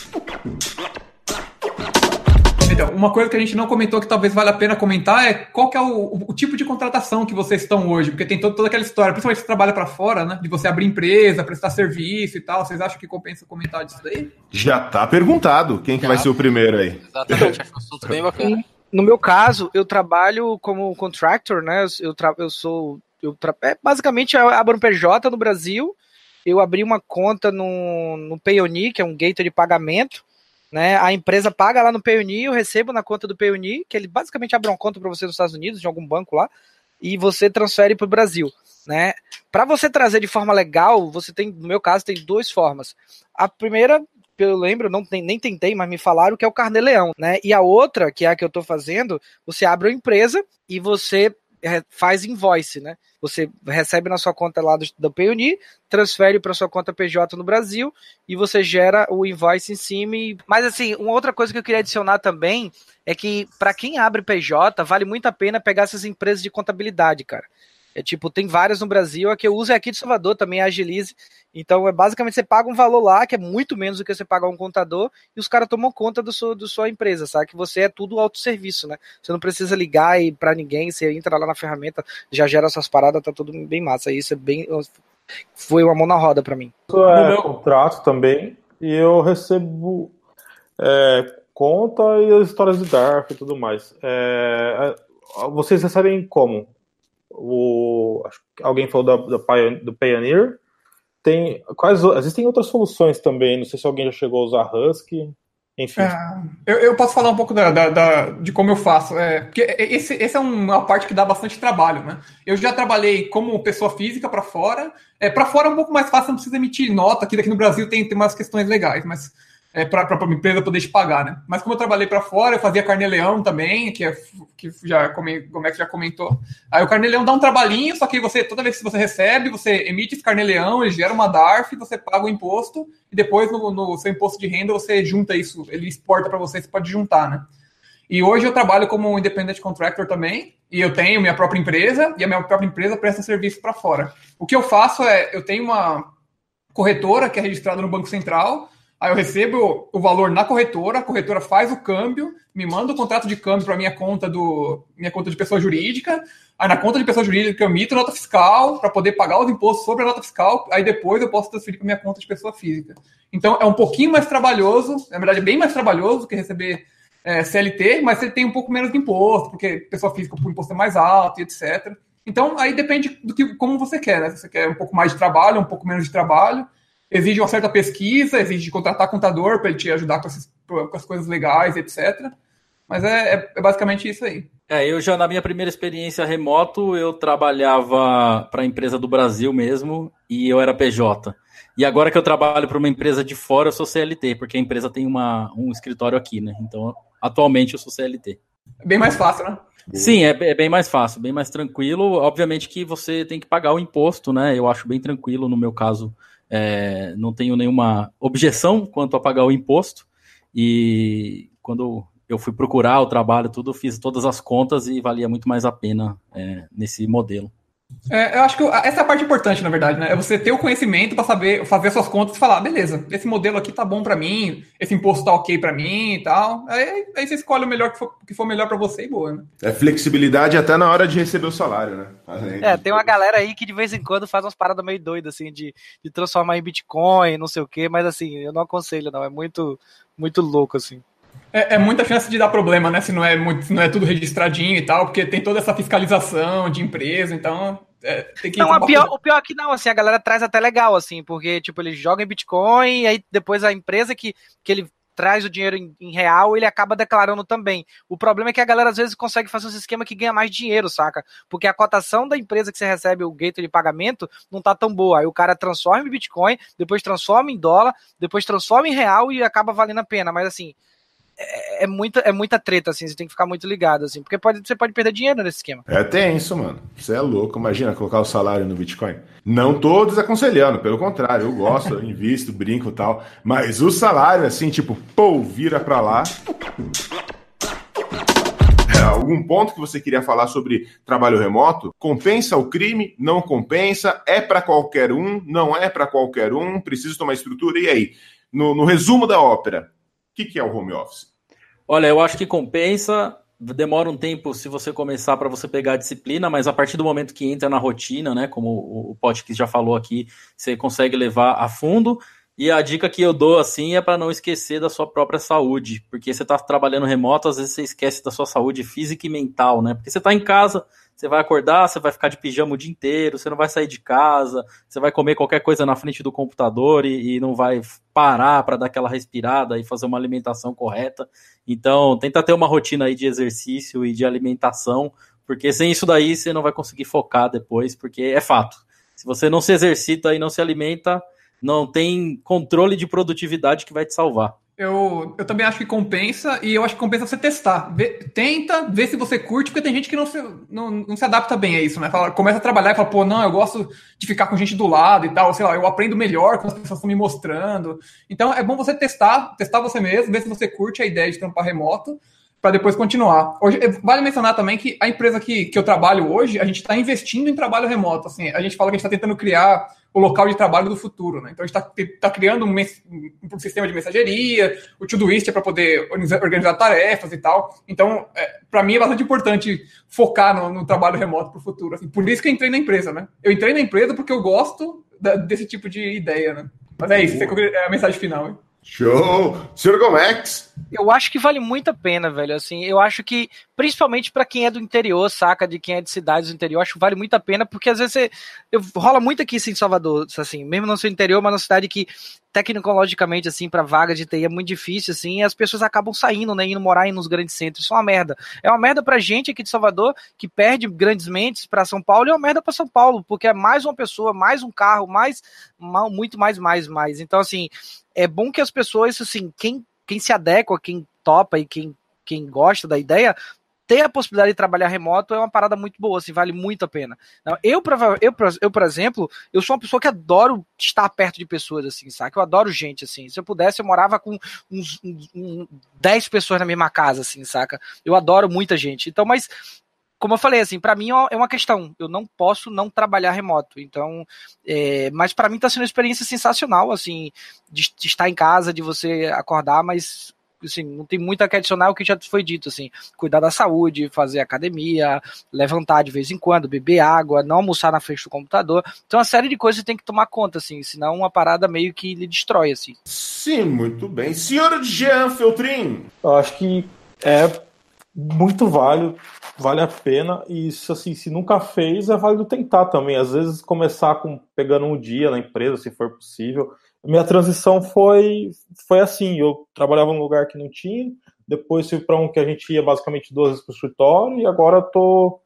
Então, uma coisa que a gente não comentou que talvez valha a pena comentar é qual que é o, o, o tipo de contratação que vocês estão hoje, porque tem todo, toda aquela história, principalmente se trabalha para fora, né, de você abrir empresa, prestar serviço e tal. Vocês acham que compensa comentar disso daí? Já tá perguntado. Quem que Já. vai ser o primeiro aí? Exatamente, acho um assunto bem bacana. No meu caso, eu trabalho como contractor, né, eu, tra- eu sou... Eu tra- é, basicamente, eu abro um P J no Brasil, eu abri uma conta no, no Payoneer, que é um gateway de pagamento, né? A empresa paga lá no Payoneer, eu recebo na conta do Payoneer, que ele basicamente abre uma conta para você nos Estados Unidos, de algum banco lá, e você transfere para o Brasil, né? Para você trazer de forma legal, você tem, no meu caso, tem duas formas. A primeira, eu lembro, não tem, nem tentei, mas me falaram que é o Carnê-Leão, né? E a outra, que é a que eu estou fazendo, você abre uma empresa e você faz invoice, né? Você recebe na sua conta lá do, do Payoneer, transfere para sua conta P J no Brasil e você gera o invoice em cima. E... Mas assim, uma outra coisa que eu queria adicionar também é que para quem abre P J, vale muito a pena pegar essas empresas de contabilidade, cara. É tipo, tem várias no Brasil, a que eu uso é aqui de Salvador, também a Agilize. Então, é basicamente, você paga um valor lá, que é muito menos do que você pagar um contador, e os caras tomam conta do seu, do sua empresa, sabe? Que você é tudo autosserviço, né? Você não precisa ligar e pra ninguém, você entra lá na ferramenta, já gera suas paradas, tá tudo bem massa. Isso é bem... foi uma mão na roda para mim. Isso é meu contrato também, e eu recebo é, conta e as histórias de Dark e tudo mais. É, vocês recebem como? O, acho que alguém falou da, da, do Payoneer. Tem, quais, existem outras soluções também, não sei se alguém já chegou a usar Husky. Enfim. É, eu, eu posso falar um pouco da, da, da, de como eu faço. É, porque esse, esse é uma parte que dá bastante trabalho, né? Eu já trabalhei como pessoa física para fora. É, para fora é um pouco mais fácil, não precisa emitir nota. Aqui, daqui no Brasil tem, tem umas questões legais, mas é, para a empresa poder te pagar, né? Mas como eu trabalhei para fora, eu fazia carnê-leão também, que, é, que já, como é que já comentou. Aí o carnê-leão dá um trabalhinho, só que você, toda vez que você recebe, você emite esse carnê-leão, ele gera uma D A R F, você paga o imposto, e depois no, no seu imposto de renda você junta isso, ele exporta para você, você pode juntar, né? E hoje eu trabalho como independent contractor também, e eu tenho minha própria empresa, e a minha própria empresa presta serviço para fora. O que eu faço é, eu tenho uma corretora que é registrada no Banco Central. Aí eu recebo o valor na corretora, a corretora faz o câmbio, me manda o contrato de câmbio para minha conta do minha conta de pessoa jurídica. Aí na conta de pessoa jurídica eu emito nota fiscal para poder pagar os impostos sobre a nota fiscal. Aí depois eu posso transferir para minha conta de pessoa física. Então é um pouquinho mais trabalhoso, na verdade é bem mais trabalhoso do que receber é, C L T, mas você tem um pouco menos de imposto, porque pessoa física o imposto é mais alto e etcétera. Então aí depende do que como você quer, né? Se você quer um pouco mais de trabalho, um pouco menos de trabalho. Exige uma certa pesquisa, exige contratar contador para ele te ajudar com, essas, com as coisas legais, etcétera. Mas é, é, é basicamente isso aí. É, eu já na minha primeira experiência remoto, eu trabalhava para a empresa do Brasil mesmo e eu era P J. E agora que eu trabalho para uma empresa de fora, eu sou C L T, porque a empresa tem uma, um escritório aqui, né? Então, atualmente eu sou C L T. É bem mais fácil, né? Sim, é, é bem mais fácil, bem mais tranquilo. Obviamente que você tem que pagar o imposto, né? Eu acho bem tranquilo, no meu caso... É, não tenho nenhuma objeção quanto a pagar o imposto, e quando eu fui procurar o trabalho, tudo, fiz todas as contas e valia muito mais a pena é, nesse modelo. É, eu acho que essa é a parte importante, na verdade, né? É você ter o conhecimento para saber fazer suas contas e falar, beleza, esse modelo aqui tá bom para mim, esse imposto tá ok para mim e tal. Aí, aí você escolhe o melhor que for, que for melhor para você e boa, né? É flexibilidade até na hora de receber o salário, né? É, tem uma galera aí que de vez em quando faz umas paradas meio doidas, assim, de, de transformar em Bitcoin, não sei o quê, mas assim, eu não aconselho, não. É muito, muito louco, assim. É, é muita chance de dar problema, né? Se não é, muito, se não é tudo registradinho e tal, porque tem toda essa fiscalização de empresa, então é, tem que... Não, a pior, o pior é que não, assim, a galera traz até legal, assim, porque, tipo, ele joga em Bitcoin e aí depois a empresa que, que ele traz o dinheiro em, em real, ele acaba declarando também. O problema é que a galera às vezes consegue fazer um esquema que ganha mais dinheiro, saca? Porque a cotação da empresa que você recebe o gateway de pagamento não tá tão boa. Aí o cara transforma em Bitcoin, depois transforma em dólar, depois transforma em real e acaba valendo a pena. Mas assim, é, é, muita, é muita treta, assim, você tem que ficar muito ligado, assim, porque pode, você pode perder dinheiro nesse esquema. É tenso, mano. Você é louco. Imagina colocar o salário no Bitcoin. Não tô desaconselhando, pelo contrário, eu gosto, eu invisto, brinco e tal. Mas o salário, assim, tipo, pô, vira pra lá. É, algum ponto que você queria falar sobre trabalho remoto? Compensa o crime? Não compensa? É pra qualquer um? Não é pra qualquer um? Precisa tomar estrutura? E aí? No, no resumo da ópera, o que, que é o home office? Olha, eu acho que compensa, demora um tempo se você começar para você pegar a disciplina, mas a partir do momento que entra na rotina, né, como o Potkiss já falou aqui, você consegue levar a fundo. E a dica que eu dou, assim, é para não esquecer da sua própria saúde, porque você está trabalhando remoto, às vezes você esquece da sua saúde física e mental, né, porque você está em casa, você vai acordar, você vai ficar de pijama o dia inteiro, você não vai sair de casa, você vai comer qualquer coisa na frente do computador e, e não vai parar para dar aquela respirada e fazer uma alimentação correta. Então, tenta ter uma rotina aí de exercício e de alimentação, porque sem isso daí você não vai conseguir focar depois, porque é fato. Se você não se exercita e não se alimenta, não tem controle de produtividade que vai te salvar. Eu, eu também acho que compensa, e eu acho que compensa você testar. Vê, tenta ver se você curte, porque tem gente que não se, não, não se adapta bem a isso, né? Fala, começa a trabalhar e fala, pô, não, eu gosto de ficar com gente do lado e tal, sei lá, eu aprendo melhor quando as pessoas estão me mostrando. Então é bom você testar, testar você mesmo, ver se você curte a ideia de trampar remoto, para depois continuar. Hoje, vale mencionar também que a empresa que, que eu trabalho hoje, a gente está investindo em trabalho remoto. Assim, a gente fala que a gente está tentando criar o local de trabalho do futuro, né? Então a gente está tá criando um, um sistema de mensageria, o Todoist é para poder organizar, organizar tarefas e tal. Então, é, para mim é bastante importante focar no, no trabalho remoto para o futuro. Assim, por isso que eu entrei na empresa, né? Eu entrei na empresa porque eu gosto da, desse tipo de ideia, né? Mas é isso, é a mensagem final, hein? Show! senhor Gomex? Eu acho que vale muito a pena, velho, assim, eu acho que, principalmente pra quem é do interior, saca, de quem é de cidades do interior, eu acho que vale muito a pena, porque às vezes você, eu, rola muito aqui, assim, em Salvador, assim, mesmo não ser interior, mas na cidade que, tecnologicamente, assim, pra vaga de T I é muito difícil, assim, e as pessoas acabam saindo, né, indo morar nos grandes centros, isso é uma merda. É uma merda pra gente aqui de Salvador, que perde grandes mentes pra São Paulo, e é uma merda pra São Paulo, porque é mais uma pessoa, mais um carro, mais, muito mais, mais, mais. Então, assim, é bom que as pessoas, assim, quem, quem se adequa, quem topa e quem, quem gosta da ideia, ter a possibilidade de trabalhar remoto é uma parada muito boa, assim, vale muito a pena. Eu, eu, eu, por exemplo, eu sou uma pessoa que adoro estar perto de pessoas, assim, sabe? Eu adoro gente, assim. Se eu pudesse, eu morava com uns, uns, uns dez pessoas na mesma casa, assim, saca? Eu adoro muita gente. Então, mas... Como eu falei, assim, para mim é uma questão, eu não posso não trabalhar remoto, então, é, mas para mim tá sendo uma experiência sensacional, assim, de, de estar em casa, de você acordar, mas, assim, não tem muito a que adicionar o que já foi dito, assim, cuidar da saúde, fazer academia, levantar de vez em quando, beber água, não almoçar na frente do computador, então uma série de coisas que tem que tomar conta, assim, senão uma parada meio que lhe destrói, assim. Sim, muito bem. Senhor Jean Feltrin? Eu acho que é muito válido, vale a pena, e isso, assim, se nunca fez, é válido tentar também. Às vezes começar com pegando um dia na empresa, se for possível. Minha transição foi, foi assim, eu trabalhava num lugar que não tinha, depois fui para um que a gente ia basicamente duas vezes para o escritório, e agora tô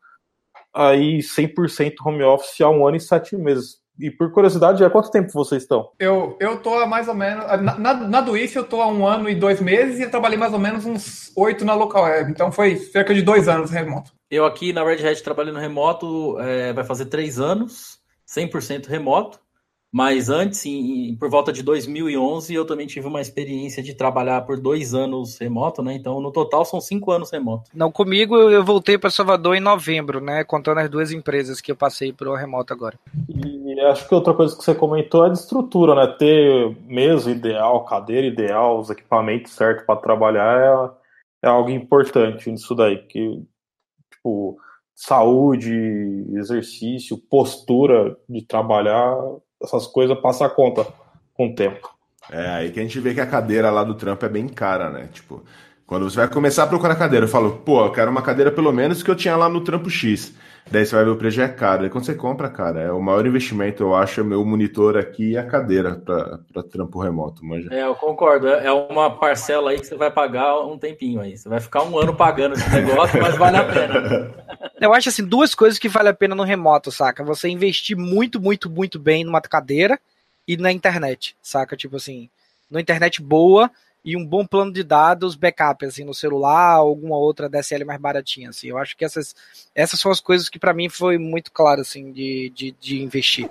aí cem por cento home office há um ano e sete meses. E por curiosidade, há quanto tempo vocês estão? Eu, eu tô há mais ou menos... Na, na, na Duíce eu tô há um ano e dois meses e eu trabalhei mais ou menos uns oito na Local Web. Então foi cerca de dois anos remoto. Eu aqui na Red Hat trabalhando remoto é, vai fazer três anos, cem por cento remoto. Mas antes, em, por volta de dois mil e onze, eu também tive uma experiência de trabalhar por dois anos remoto, né? Então, no total, são cinco anos remoto. Não, comigo eu voltei para Salvador em novembro, né? Contando as duas empresas que eu passei pro remoto agora. E acho que outra coisa que você comentou é de estrutura, né? Ter mesa ideal, cadeira ideal, os equipamentos certos para trabalhar é, é algo importante nisso daí. Que, tipo, saúde, exercício, postura de trabalhar... Essas coisas passam a conta com o tempo. É, aí que a gente vê que a cadeira lá do trampo é bem cara, né? Tipo, quando você vai começar a procurar cadeira, eu falo, pô, eu quero uma cadeira pelo menos que eu tinha lá no trampo X. Daí você vai ver o preço é caro. Aí quando você compra, cara, é o maior investimento, eu acho, é meu monitor aqui e a cadeira pra, pra trampo remoto, manja. É, eu concordo. É uma parcela aí que você vai pagar um tempinho aí. Você vai ficar um ano pagando esse negócio, mas vale a pena. Eu acho, assim, duas coisas que vale a pena no remoto, saca? Você investir muito, muito, muito bem numa cadeira e na internet, saca? Tipo assim, numa internet boa e um bom plano de dados, backup, assim, no celular, alguma outra D S L mais baratinha, assim. Eu acho que essas, essas são as coisas que pra mim foi muito claro, assim, de, de, de investir.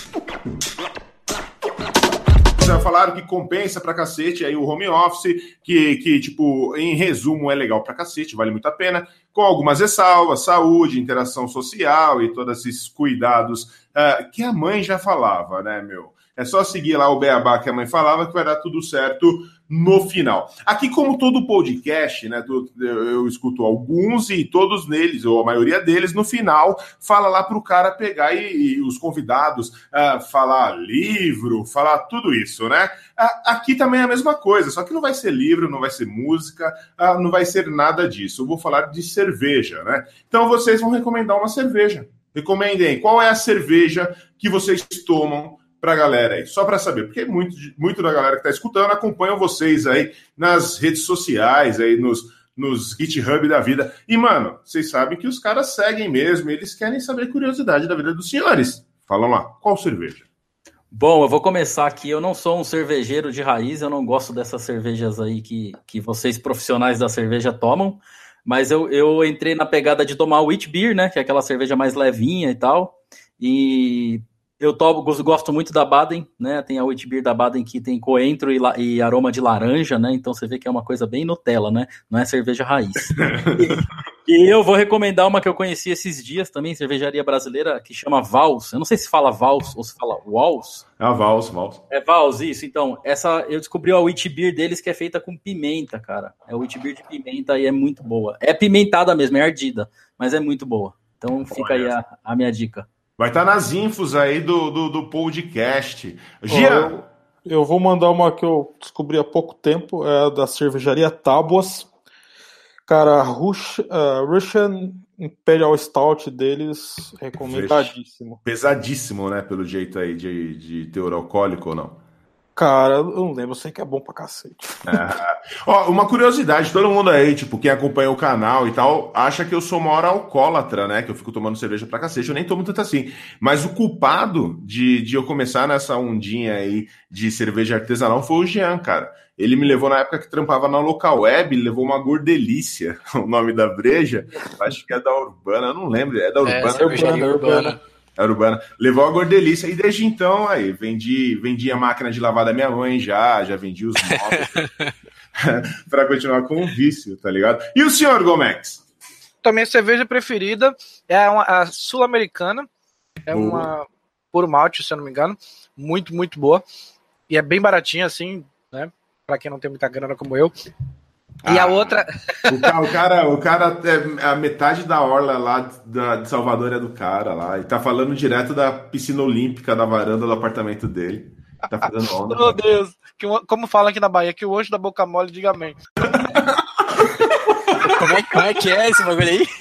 Já falaram que compensa pra cacete aí o home office, que, que, tipo, em resumo, é legal pra cacete, vale muito a pena, com algumas ressalvas, saúde, interação social e todos esses cuidados uh, que a mãe já falava, né, meu? É só seguir lá o beabá que a mãe falava que vai dar tudo certo no final. Aqui, como todo podcast, né, eu, eu escuto alguns e todos neles, ou a maioria deles, no final, fala lá pro cara pegar e, e os convidados uh, falar livro, falar tudo isso, né? Uh, aqui também é a mesma coisa, só que não vai ser livro, não vai ser música, uh, não vai ser nada disso. Eu vou falar de cerveja, né? Então vocês vão recomendar uma cerveja. Recomendem qual é a cerveja que vocês tomam pra galera aí, só para saber, porque muito, muito da galera que tá escutando acompanham vocês aí nas redes sociais, aí nos, nos GitHub da vida. E, mano, vocês sabem que os caras seguem mesmo, eles querem saber curiosidade da vida dos senhores. Falam lá, qual cerveja? Bom, eu vou começar aqui. Eu não sou um cervejeiro de raiz, eu não gosto dessas cervejas aí que, que vocês profissionais da cerveja tomam, mas eu, eu entrei na pegada de tomar wheat beer, né, que é aquela cerveja mais levinha e tal, e... Eu tomo, gosto muito da Baden, né? Tem a wheat beer da Baden que tem coentro e, la, e aroma de laranja, né? Então você vê que é uma coisa bem Nutella, né? Não é cerveja raiz. e, e eu vou recomendar uma que eu conheci esses dias também, cervejaria brasileira, que chama Vals. Eu não sei se fala Vals ou se fala Wals. É a Vals, Vals. É Vals, isso. Então, essa eu descobri a wheat beer deles que é feita com pimenta, cara. É wheat beer de pimenta e é muito boa. É pimentada mesmo, é ardida, mas é muito boa. Então fica Olha. aí a, a minha dica. Vai estar nas infos aí do, do, do podcast. Gia! Eu, eu vou mandar uma que eu descobri há pouco tempo, é da cervejaria Tábuas. Cara, Rush, uh, Russian Imperial Stout deles, recomendadíssimo. Pesadíssimo, né? Pelo jeito aí de, de teor alcoólico ou não? Cara, eu não lembro, eu sei que é bom pra cacete. É. Ó, uma curiosidade, todo mundo aí, tipo, quem acompanha o canal e tal, acha que eu sou maior alcoólatra, né? Que eu fico tomando cerveja pra cacete, eu nem tomo tanto assim. Mas o culpado de, de eu começar nessa ondinha aí de cerveja artesanal foi o Jean, cara. Ele me levou na época que trampava na Local Web, ele levou uma Gordelícia, o nome da breja. Acho que é da Urbana, eu não lembro, é da Urbana. É, cervejaria Urbana. Urbana. A Urbana. Levou a Gordelícia e desde então aí vendi, vendi a máquina de lavar da minha mãe já, já vendi os móveis para continuar com o vício, tá ligado? E o senhor Gomex? Também a cerveja preferida é uma, a sul-americana, é boa. Uma puro malte, se eu não me engano, muito, muito boa e é bem baratinha assim, né? Para quem não tem muita grana como eu. E ah, a outra. O cara, o cara, o cara é, a metade da orla lá da, de Salvador é do cara lá. E tá falando direto da piscina olímpica, da varanda do apartamento dele. Tá fazendo onda. Meu Deus. Que, como fala aqui na Bahia, que o anjo da boca mole diga amém. Como é, como é que é esse bagulho aí?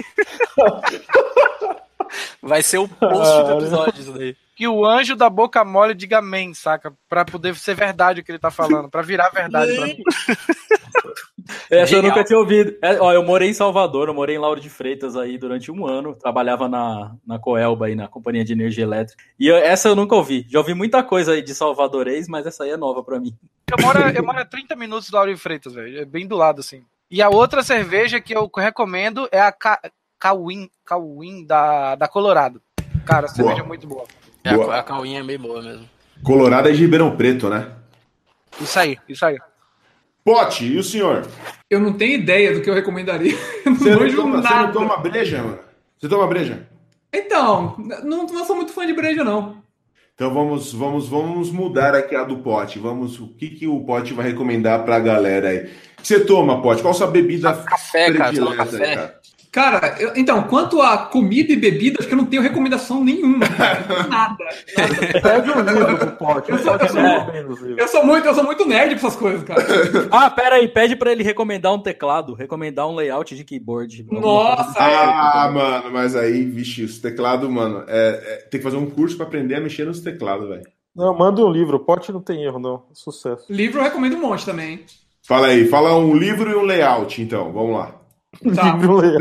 Vai ser o post do episódio isso daí. Que o anjo da boca mole diga amém, saca? Pra poder ser verdade o que ele tá falando. Pra virar verdade pra mim. Essa eu nunca tinha ouvido. É, ó, eu morei em Salvador, eu morei em Lauro de Freitas aí durante um ano, trabalhava na, na Coelba aí, na Companhia de Energia Elétrica. E eu, essa eu nunca ouvi. Já ouvi muita coisa aí de salvadorês, mas essa aí é nova pra mim. Eu moro, eu moro a trinta minutos do Lauro de Freitas, velho. É bem do lado, assim. E a outra cerveja que eu recomendo é a Cauim, Cauim da, da Colorado. Cara, a cerveja boa. É muito boa. É, boa. A Cauim é bem boa mesmo. Colorado é de Ribeirão Preto, né? Isso aí, isso aí. Pote, e o senhor? Eu não tenho ideia do que eu recomendaria. Eu não você, vejo não toma, nada. Você não toma breja, mano? Você toma breja? Então, não, não sou muito fã de breja, não. Então vamos, vamos, vamos mudar aqui a do Pote. Vamos, o que, que o Pote vai recomendar pra galera aí? O que você toma, Pote? Qual a sua bebida café, predileta, cara, café. cara? Cara, eu, então, quanto a comida e bebida, acho que eu não tenho recomendação nenhuma, cara. Nada. Pede um livro pro Pote. Eu sou, eu, sou, eu, sou muito, eu sou muito nerd pra essas coisas, cara. Ah, pera aí, pede pra ele recomendar um teclado, recomendar um layout de keyboard. Nossa! Ah, é. Mano, mas aí, vixe, os teclados, mano, é, é, tem que fazer um curso pra aprender a mexer nos teclados, velho. Não, manda um livro, o Pote não tem erro, não. Sucesso. Livro eu recomendo um monte também. Fala aí, fala um livro e um layout, então, vamos lá. Tá.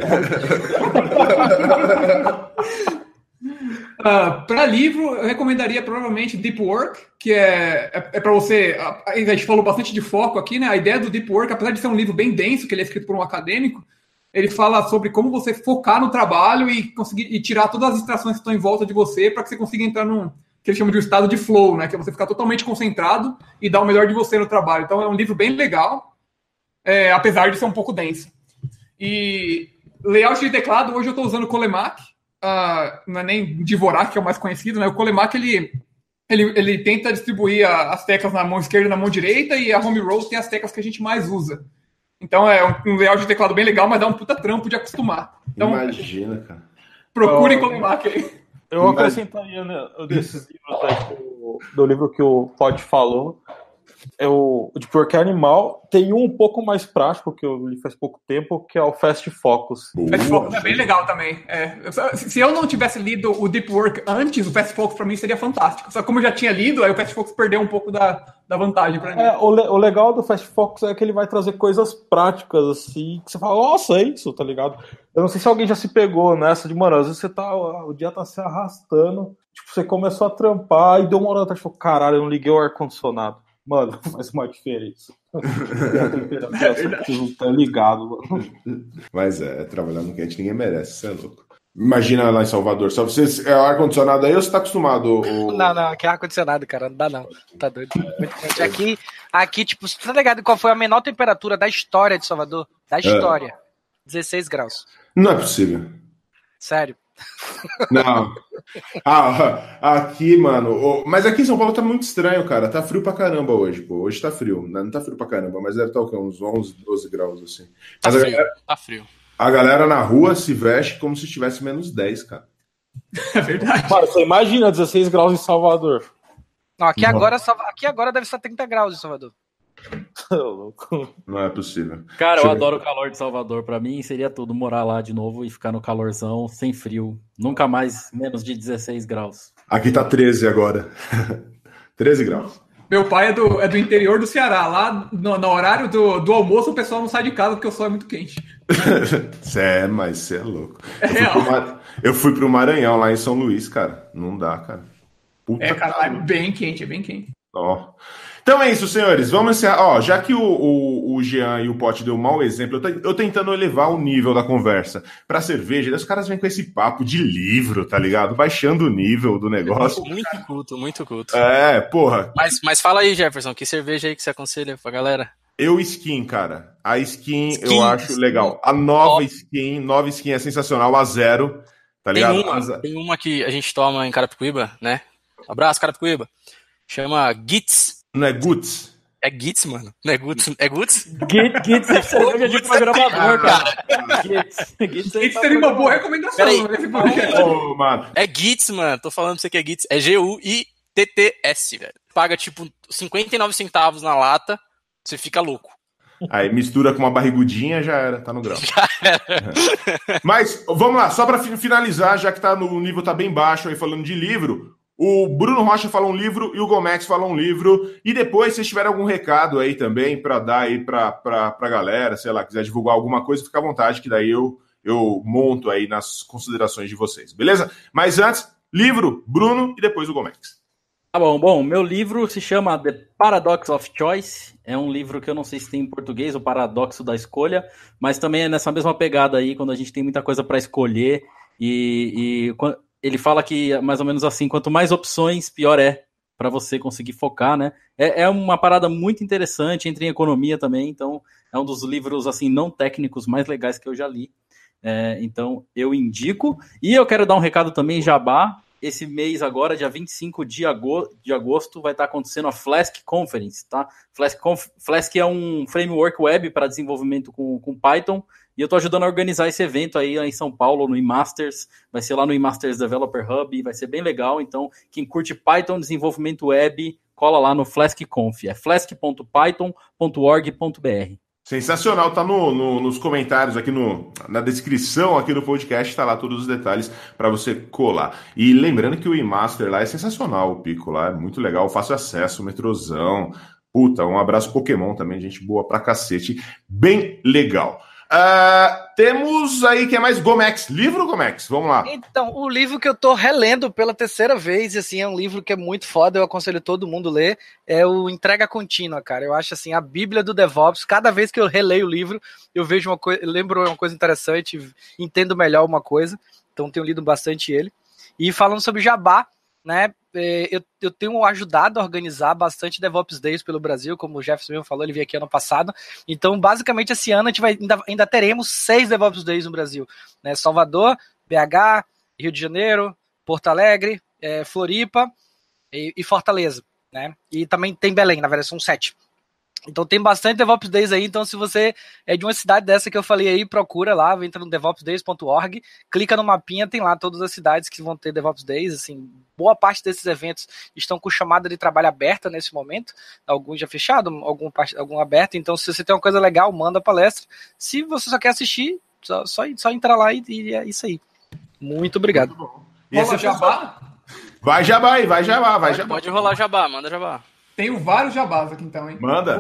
uh, para livro, eu recomendaria provavelmente Deep Work, que é, é, é para você. A, a gente falou bastante de foco aqui, né? A ideia do Deep Work, apesar de ser um livro bem denso, que ele é escrito por um acadêmico, ele fala sobre como você focar no trabalho e conseguir e tirar todas as distrações que estão em volta de você para que você consiga entrar num que ele chama de um estado de flow, né? Que é você ficar totalmente concentrado e dar o melhor de você no trabalho. Então é um livro bem legal, é, apesar de ser um pouco denso. E layout de teclado, hoje eu estou usando o Colemak, uh, não é nem Dvorak, que é o mais conhecido, né? O Colemak, ele, ele, ele tenta distribuir a, as teclas na mão esquerda e na mão direita, e a Home Row tem as teclas que a gente mais usa. Então é um, um layout de teclado bem legal, mas dá um puta trampo de acostumar. Então, imagina, cara. Procurem oh, Colemak aí. Eu acrescentaria, né, desses livros aí do, do livro que o Pod falou, é o de Porque Animal. Tem um um pouco mais prático, que eu li faz pouco tempo, que é o Fast Focus. O Fast Focus é bem legal também. É. Se eu não tivesse lido o Deep Work antes, o Fast Focus pra mim seria fantástico. Só que como eu já tinha lido, aí o Fast Focus perdeu um pouco da, da vantagem pra mim. É, o, le, o legal do Fast Focus é que ele vai trazer coisas práticas, assim, que você fala, nossa, é isso, tá ligado? Eu não sei se alguém já se pegou nessa de, mano, às vezes você tá, o dia tá se arrastando, tipo, você começou a trampar e deu uma hora atrás, tipo, caralho, eu não liguei o ar-condicionado. Mano, faz uma diferença. Você não tá ligado, mano. Mas é, trabalhar no quente ninguém merece, você é louco. Imagina lá em Salvador. Só você, é ar-condicionado aí ou você tá acostumado? O... Não, não, aqui é ar-condicionado, cara. Não dá não. Tá doido. Muito quente. Aqui, aqui, tipo, você tá ligado qual foi a menor temperatura da história de Salvador? Da história. É. dezesseis graus. Não é possível. Sério. Não. Ah, aqui, mano. Mas aqui em São Paulo tá muito estranho, cara. Tá frio pra caramba hoje, pô. Hoje tá frio. Não tá frio pra caramba, mas deve estar uns onze, doze graus, assim. Tá mas frio, galera, tá frio. A galera na rua se veste como se estivesse menos dez, cara. É verdade. Mano, você imagina dezesseis graus em Salvador. Não, aqui agora, aqui agora deve estar trinta graus em Salvador. Não é possível. Cara, eu adoro o calor de Salvador. Pra mim seria tudo morar lá de novo e ficar no calorzão, sem frio. Nunca mais menos de dezesseis graus. Aqui tá treze agora. treze graus. Meu pai é do, é do interior do Ceará. Lá no, no horário do, do almoço o pessoal não sai de casa porque o sol é muito quente. É, mas você é louco. É eu, fui real. pro Mar... eu fui pro Maranhão, lá em São Luís, cara. Não dá, cara. Puta é, cara, é bem quente, é bem quente. Ó. Então é isso, senhores. Vamos encerrar. Ó, já que o, o, o Jean e o Pote deu um mau exemplo, eu, tô, eu tentando elevar o nível da conversa pra cerveja, os caras vêm com esse papo de livro, tá ligado? Baixando o nível do negócio. Muito culto, muito culto. É, porra. Mas, mas fala aí, Jefferson, que cerveja aí que você aconselha pra galera? Eu Skin, cara. A Skin, Skin eu acho Skin. legal. A nova Top. Skin, nova Skin é sensacional, a zero, tá Tem ligado? uma, tem uma que a gente toma em Carapicuíba, né? Abraço, Carapicuíba. Chama Gitz. Não é Guts? É Gitz, mano. Não é Guts? É Guts? Gitz, Gitz é cerveja de programador, cara. Gitz, Gitz é Isso seria uma boa recomendação. Peraí. Nesse podcast. Ô, mano. É Gitz, mano. Tô falando pra você que é Gitz. É G U I T T S, velho. Paga, tipo, cinquenta e nove centavos na lata, você fica louco. Aí mistura com uma barrigudinha, já era, tá no grau. Mas, vamos lá, só pra finalizar, já que tá no o nível tá bem baixo aí falando de livro, o Bruno Rocha falou um livro e o Gomex falou um livro. E depois, se vocês tiverem algum recado aí também pra dar aí pra, pra, pra galera, sei lá, quiser divulgar alguma coisa, fica à vontade, que daí eu, eu monto aí nas considerações de vocês, beleza? Mas antes, livro, Bruno e depois o Gomex. Tá bom, bom, meu livro se chama The Paradox of Choice, é um livro que eu não sei se tem em português, o Paradoxo da Escolha, mas também é nessa mesma pegada aí, quando a gente tem muita coisa para escolher, e, e ele fala que mais ou menos assim, quanto mais opções, pior é para você conseguir focar, né? É, é uma parada muito interessante, entra em economia também, então é um dos livros assim não técnicos mais legais que eu já li, é, então eu indico, e eu quero dar um recado também, Jabá. Esse mês agora, dia vinte e cinco de agosto, vai estar acontecendo a Flask Conference, tá? Flask, Conf... Flask é um framework web para desenvolvimento com, com Python, e eu estou ajudando a organizar esse evento aí em São Paulo, no eMasters, vai ser lá no eMasters Developer Hub, vai ser bem legal, então quem curte Python, desenvolvimento web, cola lá no Flask Conf, é flask ponto python ponto org ponto b r. Sensacional, tá no, no, nos comentários aqui, no, na descrição aqui do podcast, tá lá todos os detalhes para você colar. E lembrando que o eMaster lá é sensacional, o Pico lá é muito legal, fácil acesso, metrozão, puta, um abraço Pokémon também, gente boa pra cacete, bem legal. Uh, temos aí, que é mais Gomex, livro Gomex, vamos lá. Então, o livro que eu tô relendo pela terceira vez, e assim, é um livro que é muito foda, eu aconselho todo mundo a ler, é o Entrega Contínua, cara. Eu acho assim, a bíblia do DevOps, cada vez que eu releio o livro, eu vejo uma coisa, lembro uma coisa interessante, entendo melhor uma coisa, então tenho lido bastante ele. E falando sobre Jabá, né, eu, eu tenho ajudado a organizar bastante DevOps Days pelo Brasil, como o Jefferson mesmo falou, ele veio aqui ano passado. Então, basicamente, esse ano a gente vai, ainda, ainda teremos seis DevOps Days no Brasil, né? Salvador, B H, Rio de Janeiro, Porto Alegre, é, Floripa e, e Fortaleza, né? E também tem Belém, na verdade, são sete. Então tem bastante DevOps Days aí, então se você é de uma cidade dessa que eu falei aí, procura lá, entra no devops days ponto org, clica no mapinha, tem lá todas as cidades que vão ter DevOps Days, assim, boa parte desses eventos estão com chamada de trabalho aberta nesse momento, alguns já fechado, algum, algum aberto, então se você tem uma coisa legal, manda a palestra, se você só quer assistir, só, só, só entrar lá e, e é isso aí. Muito obrigado. E esse jabá? Vai jabá aí, vai jabá, vai jabá. Pode rolar jabá, manda jabá. Tenho vários jabás aqui então, hein? Manda.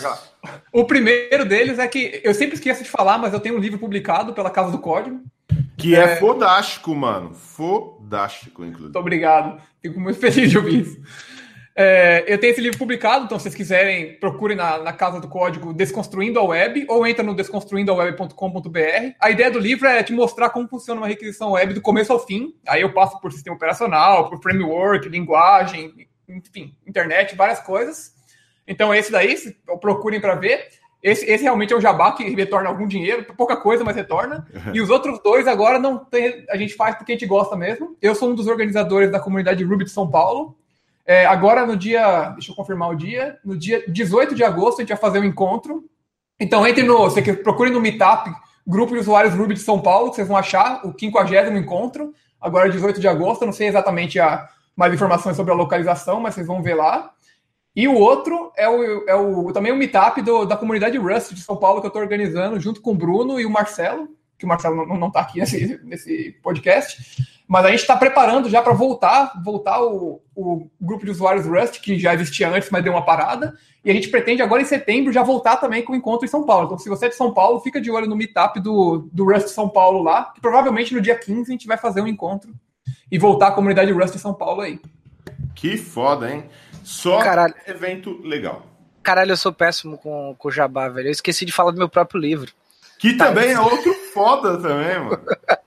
O primeiro deles é que eu sempre esqueço de falar, mas eu tenho um livro publicado pela Casa do Código. Que é, é fodástico, mano. Fodástico, inclusive. Muito obrigado. Fico muito feliz de ouvir isso. É, eu tenho esse livro publicado, então se vocês quiserem, procurem na, na casa do código Desconstruindo a Web, ou entra no desconstruindo a web ponto com ponto b r. A ideia do livro é te mostrar como funciona uma requisição web do começo ao fim. Aí eu passo por sistema operacional, por framework, linguagem, enfim, internet, várias coisas. Então esse daí, procurem para ver. Esse, esse realmente é um jabá que retorna algum dinheiro, pouca coisa, mas retorna. E os outros dois agora não tem, a gente faz porque a gente gosta mesmo. Eu sou um dos organizadores da comunidade Ruby de São Paulo. É, agora no dia, deixa eu confirmar o dia, no dia dezoito de agosto a gente vai fazer um encontro. Então entre no, você procure no Meetup, grupo de usuários Ruby de São Paulo, que vocês vão achar o quinquagésimo encontro, agora dezoito de agosto, eu não sei exatamente a, mais informações sobre a localização, mas vocês vão ver lá. E o outro é, o, é o, também o Meetup do, da comunidade Rust de São Paulo, que eu estou organizando junto com o Bruno e o Marcelo, que o Marcelo não está aqui nesse, nesse podcast. Mas a gente está preparando já para voltar, voltar o, o grupo de usuários Rust, que já existia antes, mas deu uma parada. E a gente pretende agora em setembro já voltar também com o encontro em São Paulo. Então, se você é de São Paulo, fica de olho no Meetup do, do Rust São Paulo lá, que provavelmente no dia quinze a gente vai fazer um encontro e voltar à comunidade Rust de São Paulo aí. Que foda, hein? Só Caralho. Evento legal. Caralho, eu sou péssimo com o jabá, velho. Eu esqueci de falar do meu próprio livro. Que tá. Também é outro foda também, mano.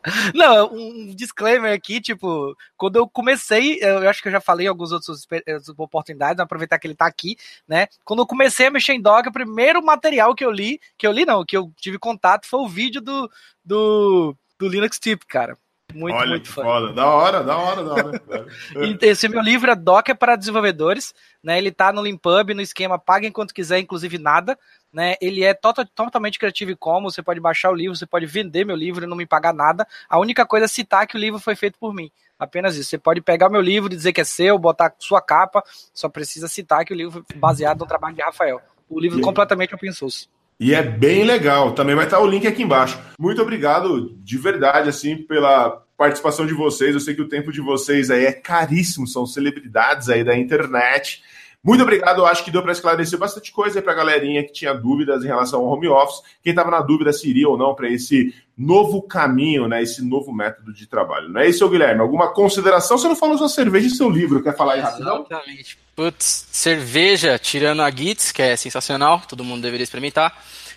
Não, um disclaimer aqui, tipo, quando eu comecei, eu acho que eu já falei em algumas outras oportunidades, vou aproveitar que ele tá aqui, né? Quando eu comecei a mexer em Docker, o primeiro material que eu li, que eu li não, que eu tive contato, foi o vídeo do, do, do Linux Tip, cara. Muito, Olha muito que foda. foda. Da hora, da hora, da hora. Esse meu livro é Docker para desenvolvedores, né? Ele tá no Limpub, no esquema paga enquanto quiser, inclusive nada, né? Ele é total, totalmente Creative Commons, você pode baixar o livro, você pode vender meu livro e não me pagar nada. A única coisa é citar que o livro foi feito por mim. Apenas isso. Você pode pegar meu livro e dizer que é seu, botar sua capa, só precisa citar que o livro foi baseado no trabalho de Rafael. O livro é completamente open source. E é bem legal. Também vai estar o link aqui embaixo. Muito obrigado, de verdade, assim, pela participação de vocês. Eu sei que o tempo de vocês aí é caríssimo, são celebridades aí da internet. Muito obrigado, eu acho que deu para esclarecer bastante coisa aí para a galerinha que tinha dúvidas em relação ao home office. Quem estava na dúvida se iria ou não para esse novo caminho, né, esse novo método de trabalho. Não é isso, Guilherme? Alguma consideração? Você não falou sua cerveja e seu livro, quer falar aí rapidão? Exatamente. Putz, cerveja, tirando a Gitz, que é sensacional, todo mundo deveria experimentar.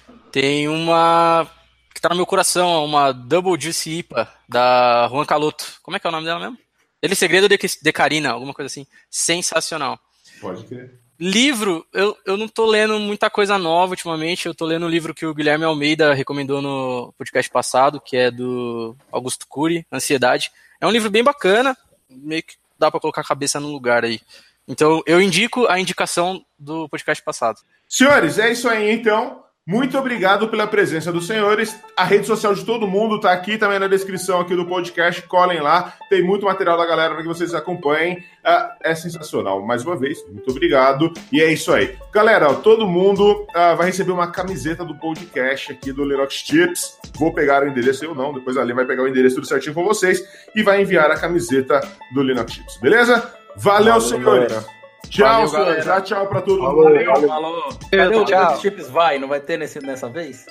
Tem uma que tá no meu coração, uma Double Juice I P A da Juan Caloto. Como é que é o nome dela mesmo? Ele Segredo de, de Karina, alguma coisa assim. Sensacional. Pode crer. Livro, eu, eu não tô lendo muita coisa nova ultimamente, eu tô lendo um livro que o Guilherme Almeida recomendou no podcast passado, que é do Augusto Cury, Ansiedade. É um livro bem bacana, meio que dá pra colocar a cabeça no lugar aí. Então, eu indico a indicação do podcast passado. Senhores, é isso aí, então. Muito obrigado pela presença dos senhores. A rede social de todo mundo tá aqui também na descrição aqui do podcast. Colhem lá. Tem muito material da galera para que vocês acompanhem. Uh, é sensacional. Mais uma vez, muito obrigado. E é isso aí. Galera, ó, todo mundo uh, vai receber uma camiseta do podcast aqui do Linux Tips. Vou pegar o endereço, eu não. Depois a Ali vai pegar o endereço tudo certinho com vocês e vai enviar a camiseta do Linux Tips. Beleza? Valeu, Valeu senhores. Galera. Tchau, senhores. Dá tchau pra todo mundo. Valeu, falou. Cadê o Linux Tips vai? Não vai ter nesse, nessa vez?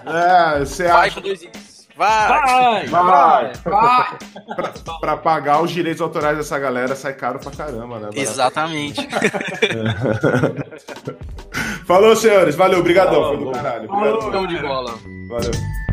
É, você acha... Vai com dois itens. Vai! Vai! Vai! vai. Pra, pra pagar os direitos autorais dessa galera sai caro pra caramba, né? Exatamente. Falou, senhores. Valeu, obrigadão. Foi do caralho. Obrigado. Show de bola. Valeu.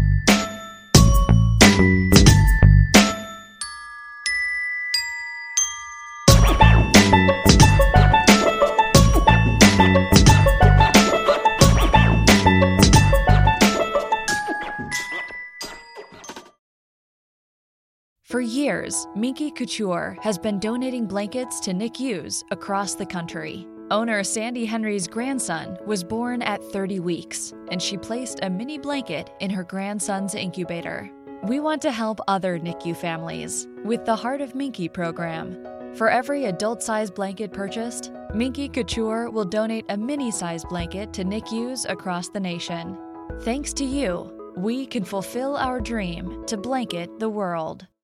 For years, Minky Couture has been donating blankets to N I C Us across the country. Owner Sandy Henry's grandson was born at thirty weeks, and she placed a mini blanket in her grandson's incubator. We want to help other N I C U families with the Heart of Minky program. For every adult-sized blanket purchased, Minky Couture will donate a mini-sized blanket to N I C Us across the nation. Thanks to you, we can fulfill our dream to blanket the world.